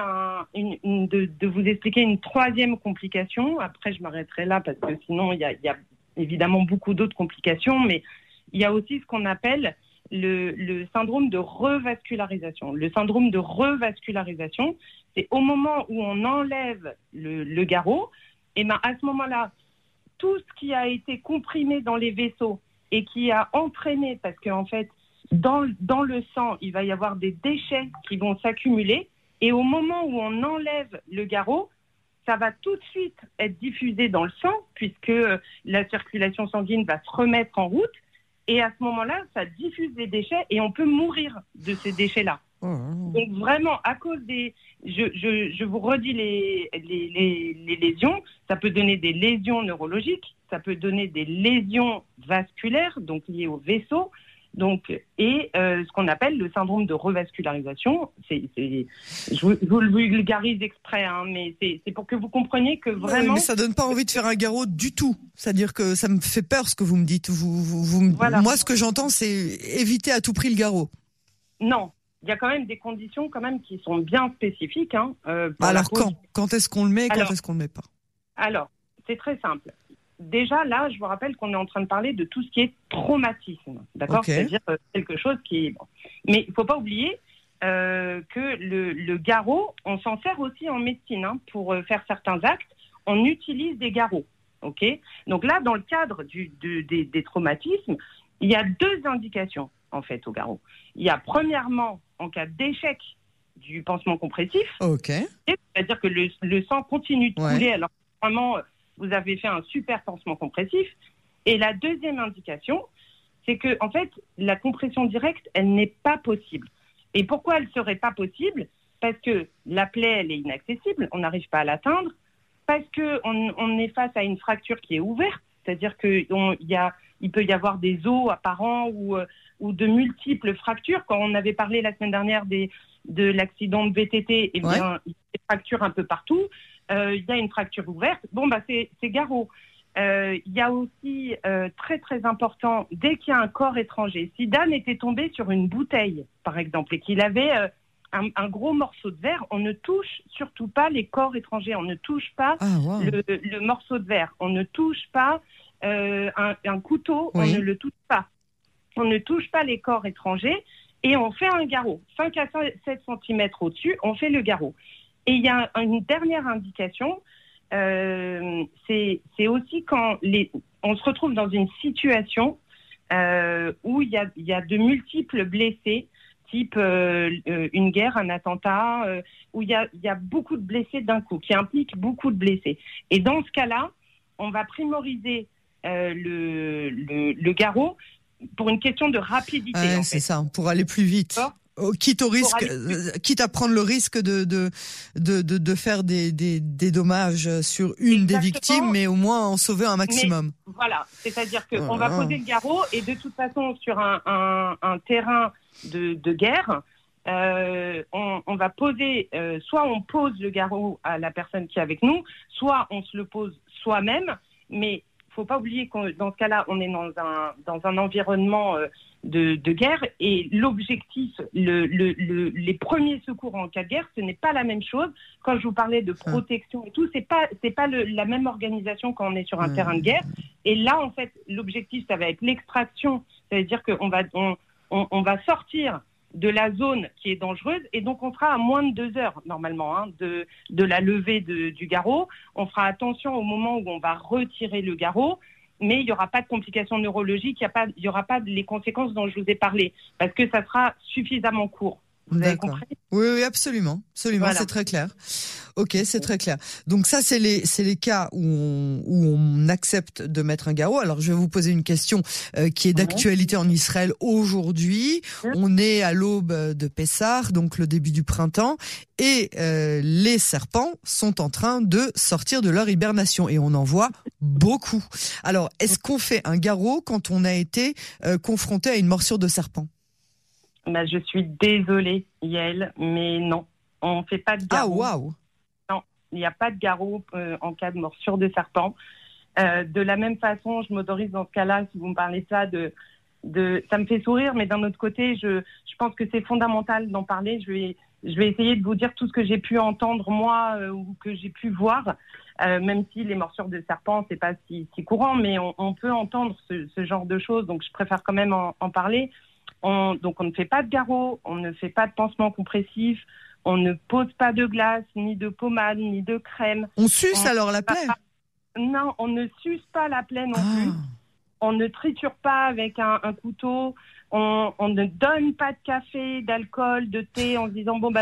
de vous expliquer une troisième complication. Après je m'arrêterai là parce que sinon il y a évidemment beaucoup d'autres complications, mais il y a aussi ce qu'on appelle le syndrome de revascularisation. Le syndrome de revascularisation, c'est au moment où on enlève le garrot, et à ce moment-là, tout ce qui a été comprimé dans les vaisseaux et qui a entraîné, parce qu'en fait, dans le sang, il va y avoir des déchets qui vont s'accumuler, et au moment où on enlève le garrot, ça va tout de suite être diffusé dans le sang, puisque la circulation sanguine va se remettre en route, et à ce moment-là, ça diffuse des déchets, et on peut mourir de ces déchets-là. Donc vraiment, à cause des... Je vous redis les lésions, ça peut donner des lésions neurologiques, ça peut donner des lésions vasculaires, donc liées au vaisseau, ce qu'on appelle le syndrome de revascularisation. Je vous le vulgarise exprès, mais c'est pour que vous compreniez que vraiment... Oui, mais ça donne pas envie de faire un garrot du tout. C'est-à-dire que ça me fait peur ce que vous me dites. Voilà. Moi, ce que j'entends, c'est éviter à tout prix le garrot. Non. Il y a quand même des conditions qui sont bien spécifiques. Alors quand est-ce qu'on le met et quand est-ce qu'on le met pas ? Alors, c'est très simple. Déjà, là, je vous rappelle qu'on est en train de parler de tout ce qui est traumatisme, d'accord ? Okay. C'est-à-dire quelque chose qui est... Bon. Mais il ne faut pas oublier que le garrot, on s'en sert aussi en médecine. Pour faire certains actes, on utilise des garrots, ok ? Donc là, dans le cadre des traumatismes, il y a 2 indications, en fait, au garrot. Il y a premièrement, en cas d'échec du pansement compressif, okay. C'est-à-dire que le sang continue de couler, alors vraiment... vous avez fait un super pansement compressif. Et la deuxième indication, c'est que, en fait, la compression directe, elle n'est pas possible. Et pourquoi elle ne serait pas possible ? Parce que la plaie, elle est inaccessible, on n'arrive pas à l'atteindre, parce qu'on est face à une fracture qui est ouverte, c'est-à-dire qu'il peut y avoir des os apparents ou de multiples fractures. Quand on avait parlé la semaine dernière de l'accident de VTT, il y a des fractures un peu partout. Il y a une fracture ouverte. C'est garrot. Il y a aussi, très très important, dès qu'il y a un corps étranger, si Dan était tombé sur une bouteille, par exemple, et qu'il avait un gros morceau de verre, on ne touche surtout pas les corps étrangers. On ne touche pas le morceau de verre. On ne touche pas un couteau. On ne le touche pas. On ne touche pas les corps étrangers et on fait un garrot. 5 à 7 cm au-dessus, on fait le garrot. Et il y a une dernière indication, c'est aussi quand on se retrouve dans une situation où il y a de multiples blessés, type une guerre, un attentat, où il y a beaucoup de blessés d'un coup, qui implique beaucoup de blessés. Et dans ce cas-là, on va primoriser le garrot pour une question de rapidité. C'est ça, pour aller plus vite. Quitte à prendre le risque de faire des dommages sur une des victimes, mais au moins en sauver un maximum. Mais, voilà, c'est-à-dire qu'on va poser le garrot et de toute façon sur un terrain de guerre, on va poser, soit on pose le garrot à la personne qui est avec nous, soit on se le pose soi-même, mais il ne faut pas oublier que dans ce cas-là, on est dans un environnement de guerre et l'objectif, les premiers secours en cas de guerre, ce n'est pas la même chose. Quand je vous parlais de protection et tout, c'est pas la même organisation quand on est sur un terrain de guerre. Et là, en fait, l'objectif, ça va être l'extraction. Ça veut dire qu'on va sortir de la zone qui est dangereuse et donc on sera à moins de 2 heures normalement de la levée du garrot. On fera attention au moment où on va retirer le garrot, mais il n'y aura pas de complications neurologiques, il n'y aura pas les conséquences dont je vous ai parlé, parce que ça sera suffisamment court. Vous avez compris ? Oui, absolument, voilà. C'est très clair. Ok, c'est très clair. Donc ça, c'est les cas où on accepte de mettre un garrot. Alors, je vais vous poser une question qui est d'actualité en Israël aujourd'hui. On est à l'aube de Pessah, donc le début du printemps, et les serpents sont en train de sortir de leur hibernation, et on en voit beaucoup. Alors, est-ce qu'on fait un garrot quand on a été confronté à une morsure de serpent ? Je suis désolée, Yael, mais non, on ne fait pas de garrot. Ah, waouh! Non, il n'y a pas de garrot en cas de morsure de serpent. De la même façon, je m'autorise dans ce cas-là, si vous me parlez de ça, ça me fait sourire, mais d'un autre côté, je pense que c'est fondamental d'en parler. Je vais essayer de vous dire tout ce que j'ai pu entendre, moi, ou que j'ai pu voir, même si les morsures de serpent, c'est pas si courant, mais on peut entendre ce genre de choses, donc je préfère quand même en parler. Donc on ne fait pas de garrot, on ne fait pas de pansement compressif, on ne pose pas de glace, ni de pommade, ni de crème. On suce alors la plaie ? Non, on ne suce pas la plaie non plus. On ne triture pas avec un couteau. On ne donne pas de café, d'alcool, de thé en se disant bon.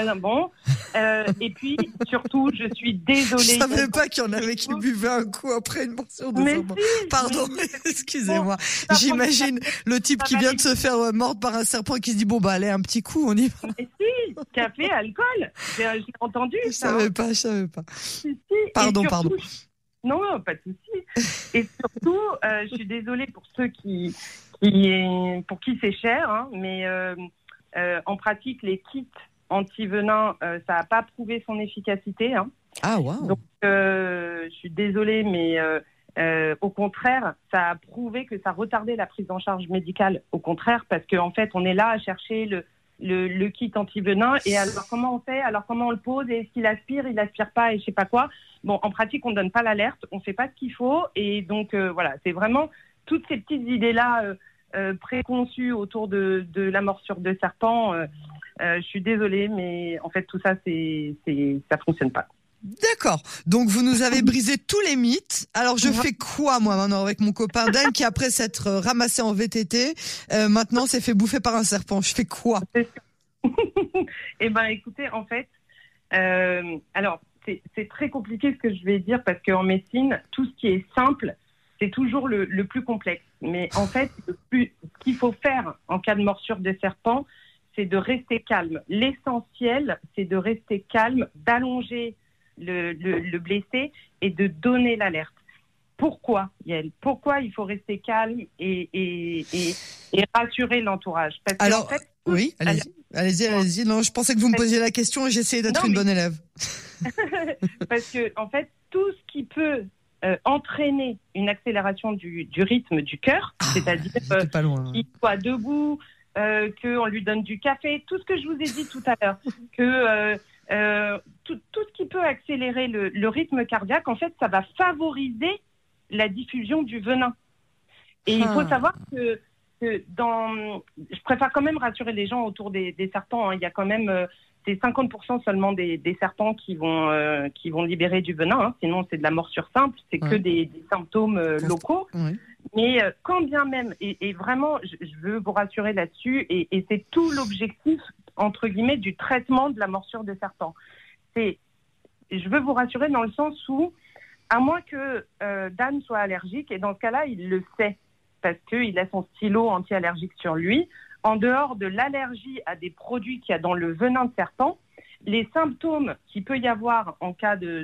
Et puis surtout, je suis désolée. Je savais pas qu'il y en avait qui buvaient un coup après une morsure de serpent. Pardon, excusez-moi. J'imagine le type qui vient de se faire mordre par un serpent et qui se dit bon allez un petit coup, on y va. Mais si, café, alcool. J'ai entendu. Je savais pas. Si. Pardon. Non, pas de souci. Et surtout, je suis désolée pour ceux pour qui c'est cher, mais en pratique, les kits anti-venin, ça n'a pas prouvé son efficacité. Ah, waouh. Donc, je suis désolée, mais au contraire, ça a prouvé que ça retardait la prise en charge médicale. Au contraire, parce qu'en fait, on est là à chercher le kit anti-venin. Et alors, comment on fait ? Alors, comment on le pose ? Et est-ce qu'il aspire ? Il aspire pas et je sais pas quoi. Bon, en pratique, on donne pas l'alerte. On fait pas ce qu'il faut. Et donc, voilà, c'est vraiment toutes ces petites idées-là préconçues autour de la morsure de serpent. Je suis désolée, mais en fait, tout ça, ça fonctionne pas. D'accord. Donc, vous nous avez brisé tous les mythes. Alors, je fais quoi, moi, maintenant, avec mon copain Dan, qui, après s'être ramassé en VTT, maintenant s'est fait bouffer par un serpent? Je fais quoi? Eh ben, écoutez, en fait, alors, c'est très compliqué ce que je vais dire, parce qu'en médecine, tout ce qui est simple, c'est toujours le plus complexe. Mais en fait, ce qu'il faut faire en cas de morsure de serpent, c'est de rester calme. L'essentiel, c'est de rester calme, d'allonger le blessé et de donner l'alerte. Pourquoi, Yael? Pourquoi il faut rester calme et rassurer l'entourage? Parce que, alors, en fait, oui, allez-y. Non, je pensais que vous me posiez la question et j'essayais d'être une bonne élève. Parce que, en fait, tout ce qui peut entraîner une accélération du rythme du cœur, c'est-à-dire qu'il soit debout, qu'on lui donne du café, tout ce que je vous ai dit tout à l'heure, que tout ce qui peut accélérer le rythme cardiaque, en fait, ça va favoriser la diffusion du venin. Et il faut savoir que que je préfère quand même rassurer les gens autour des serpents. Hein. Il y a quand même c'est 50% seulement des serpents qui vont libérer du venin. Hein. Sinon, c'est de la morsure simple. C'est que des symptômes locaux. Oui. Mais quand bien même, et vraiment, je veux vous rassurer là-dessus, et c'est tout l'objectif, entre guillemets, du traitement de la morsure de serpent. Je veux vous rassurer dans le sens où, à moins que Dan soit allergique, et dans ce cas-là, il le sait, parce qu'il a son stylo anti-allergique sur lui. En dehors de l'allergie à des produits qu'il y a dans le venin de serpent, les symptômes qu'il peut y avoir en cas de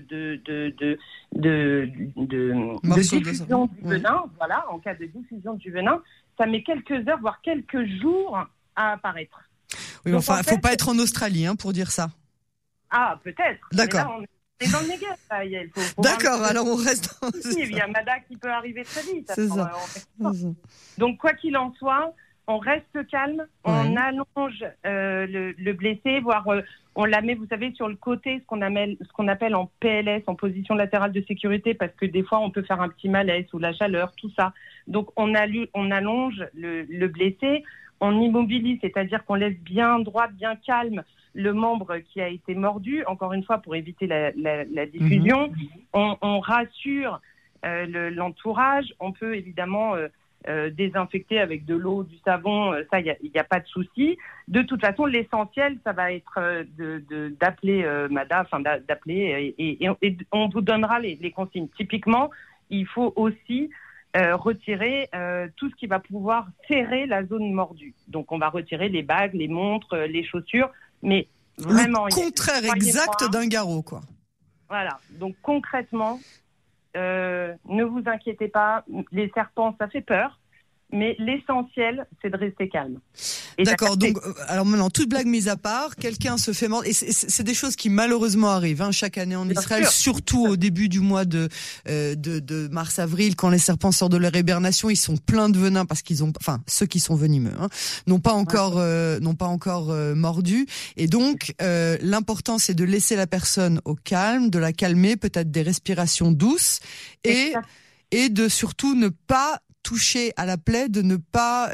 diffusion du venin, voilà, en cas de diffusion du venin, ça met quelques heures, voire quelques jours à apparaître. Oui, donc, enfin, faut pas être en Australie, hein, pour dire ça. Ah, peut-être. D'accord. C'est dans le négatif, là, Yael. D'accord, alors on reste dans... Il y a Mada qui peut arriver très vite. C'est ça. Donc, quoi qu'il en soit, on reste calme, on allonge le blessé, voire on la met, vous savez, sur le côté, ce qu'on appelle en PLS, en position latérale de sécurité, parce que des fois, on peut faire un petit malaise ou la chaleur, tout ça. Donc, on allonge le blessé, on immobilise, c'est-à-dire qu'on laisse bien droit, bien calme le membre qui a été mordu, encore une fois, pour éviter la diffusion. On rassure l'entourage, on peut évidemment... désinfecter avec de l'eau, du savon, ça, il n'y a pas de souci. De toute façon, l'essentiel, ça va être d'appeler Mada, enfin d'appeler, et on vous donnera les consignes. Typiquement, il faut aussi retirer tout ce qui va pouvoir serrer la zone mordue. Donc, on va retirer les bagues, les montres, les chaussures, mais vraiment... Le contraire exact d'un garrot, quoi. Voilà, donc concrètement... ne vous inquiétez pas, les serpents, ça fait peur, mais l'essentiel, c'est de rester calme. D'accord, donc, alors maintenant, toute blague mise à part, quelqu'un se fait mordre, et c'est des choses qui malheureusement arrivent, hein, chaque année en Israël, surtout au début du mois de mars-avril, quand les serpents sortent de leur hibernation, ils sont pleins de venin parce qu'ils ont, enfin, ceux qui sont venimeux, hein, n'ont pas encore mordu, et donc, l'important, c'est de laisser la personne au calme, de la calmer, peut-être des respirations douces, et de surtout ne pas toucher à la plaie, de ne pas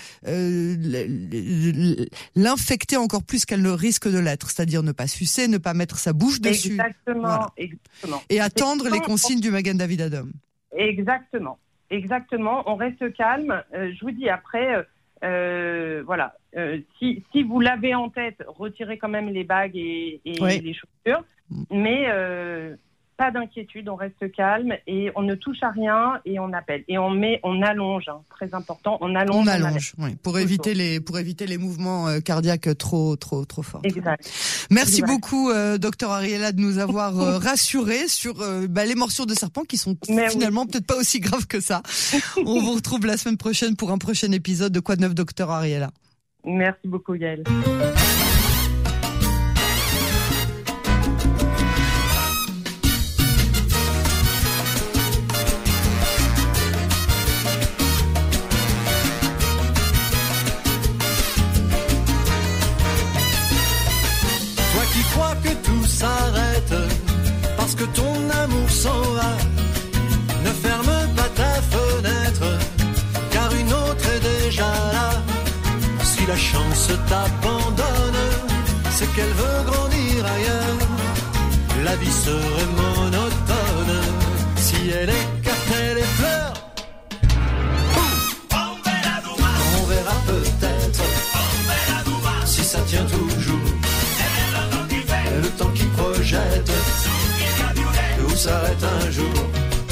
l'infecter encore plus qu'elle ne risque de l'être, c'est-à-dire ne pas sucer, ne pas mettre sa bouche dessus. Exactement. Et attendre les consignes du Magen David Adom. Exactement. On reste calme. Je vous dis après, voilà. Si vous l'avez en tête, retirez quand même les bagues et les chaussures, mais pas d'inquiétude, on reste calme et on ne touche à rien et on appelle et on allonge, hein, très important, on allonge, oui, pour éviter les mouvements cardiaques trop forts. Exact. Merci beaucoup, docteur Ariela, de nous avoir rassurés sur les morsures de serpents qui sont finalement peut-être pas aussi graves que ça. On vous retrouve la semaine prochaine pour un prochain épisode de Quoi de neuf, docteur Ariela. Merci beaucoup, Yael. Crois que tout s'arrête parce que ton amour s'en va. Ne ferme pas ta fenêtre car une autre est déjà là. Si la chance t'abandonne, c'est qu'elle veut grandir ailleurs. La vie serait monotone si elle écartait les fleurs. On verra peut-être si ça tient toujours. Le temps qui projette, tout s'arrête un jour.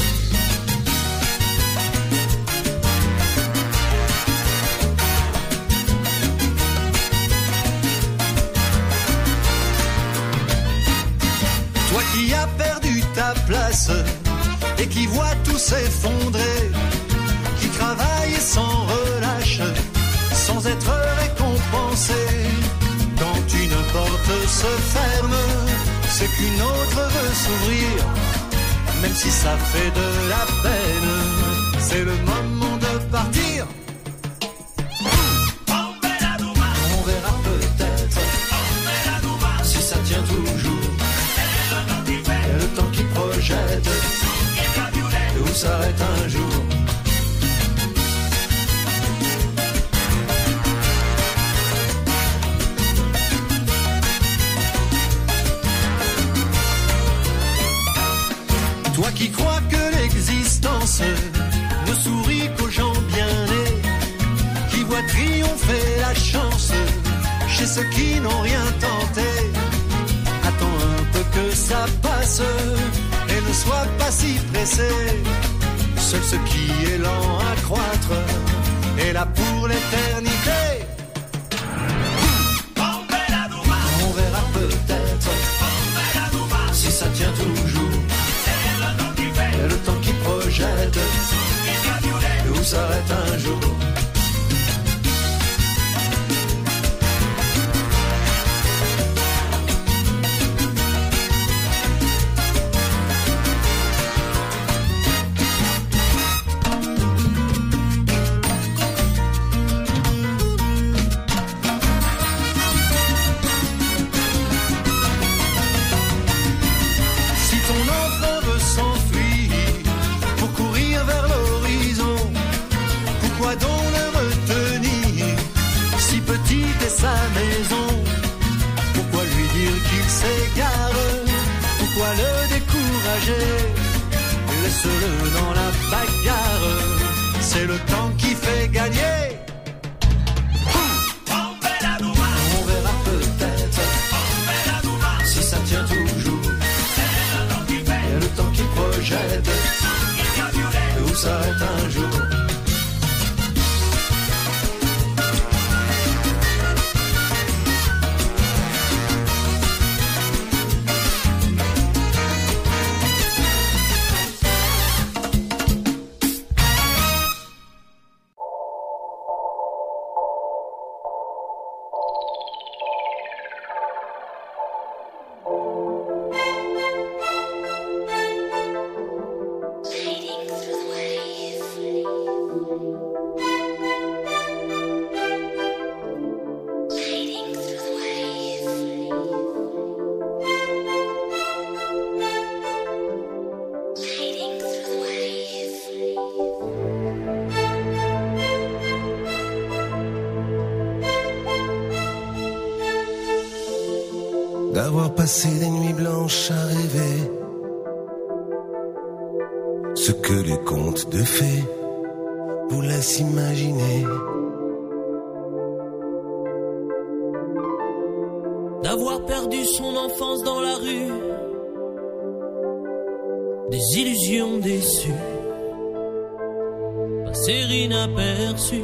Toi qui as perdu ta place et qui vois tout s'effondrer, qui travaille sans relâche, sans être récompensé. Quand une porte se ferme, c'est qu'une autre veut s'ouvrir, même si ça fait de la peine, c'est le moment de partir. On verra peut-être si ça tient toujours. Le temps qui projette, tout s'arrête un jour. Toi qui crois que l'existence ne sourit qu'aux gens bien nés, qui voient triompher la chance chez ceux qui n'ont rien tenté. Attends un peu que ça passe et ne sois pas si pressé. Seul ce qui est lent à croître est là pour l'éternité. On verra peut-être si ça tient toujours. Et le temps qui projette où s'arrête un jour. Sa maison, pourquoi lui dire qu'il s'égare? Pourquoi le décourager? Laisse-le dans la bagarre, c'est le temps qui fait gagner. On verra peut-être si ça tient toujours. Et le temps qui projette où s'arrête un jour. D'avoir passé des nuits blanches à rêver ce que les contes de fées vous laissent imaginer. D'avoir perdu son enfance dans la rue, des illusions déçues, passer inaperçues.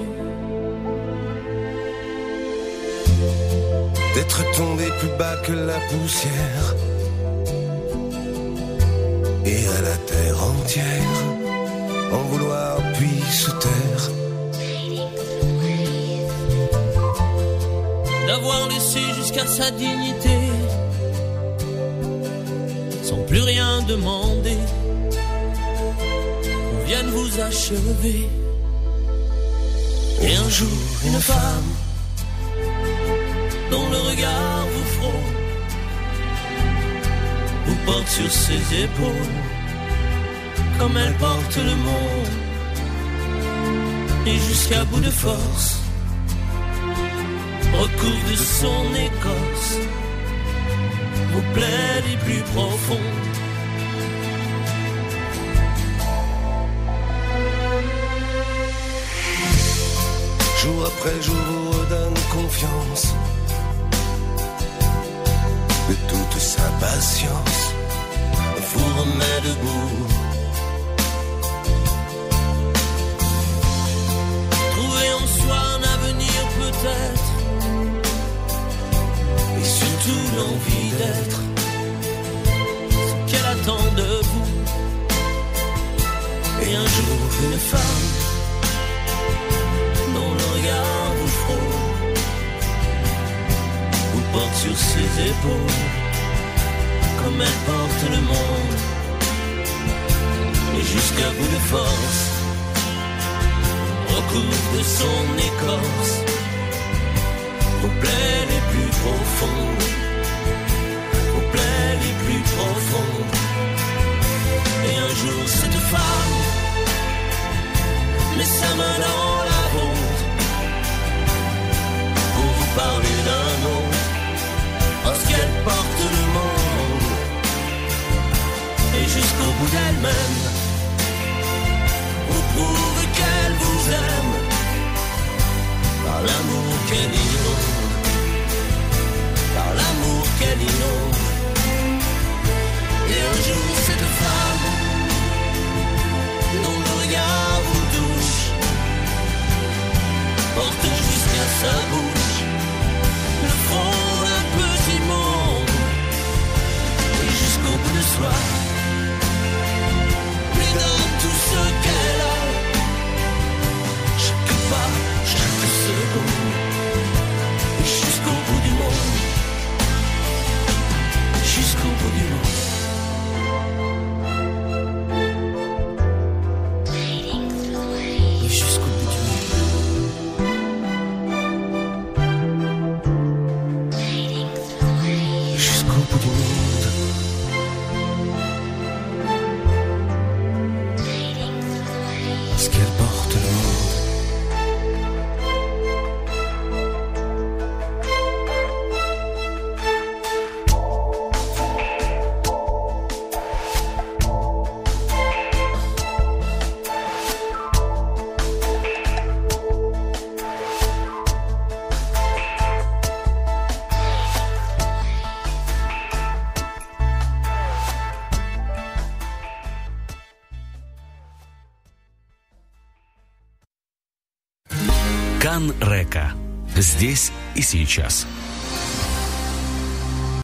D'être tombé plus bas que la poussière et à la terre entière en vouloir puis se taire. D'avoir laissé jusqu'à sa dignité sans plus rien demander, on vienne vous achever. Et un jour une femme dont le regard vous frôle, vous porte sur ses épaules, comme elle porte le monde, et jusqu'à bout de force, recouvre de son écorce vos plaies les plus profondes. Jour après jour vous redonne confiance de toute sa patience, vous remet debout. Trouver en soi un avenir peut-être, et surtout l'envie d'être ce qu'elle attend de vous. Et un jour une femme dont le regard vous frôle, vous porte sur ses épaules, comme elle porte le monde, et jusqu'à bout de force, recouvre de son écorce vos plaies les plus profondes, vos plaies les plus profondes. Et un jour cette femme met sa main dans la vôtre pour vous parler d'un autre, parce qu'elle porte le monde, et jusqu'au bout d'elle-même jusqu'au bout du monde. Parce qu'elle porte le monde. Кан Река. Здесь и сейчас.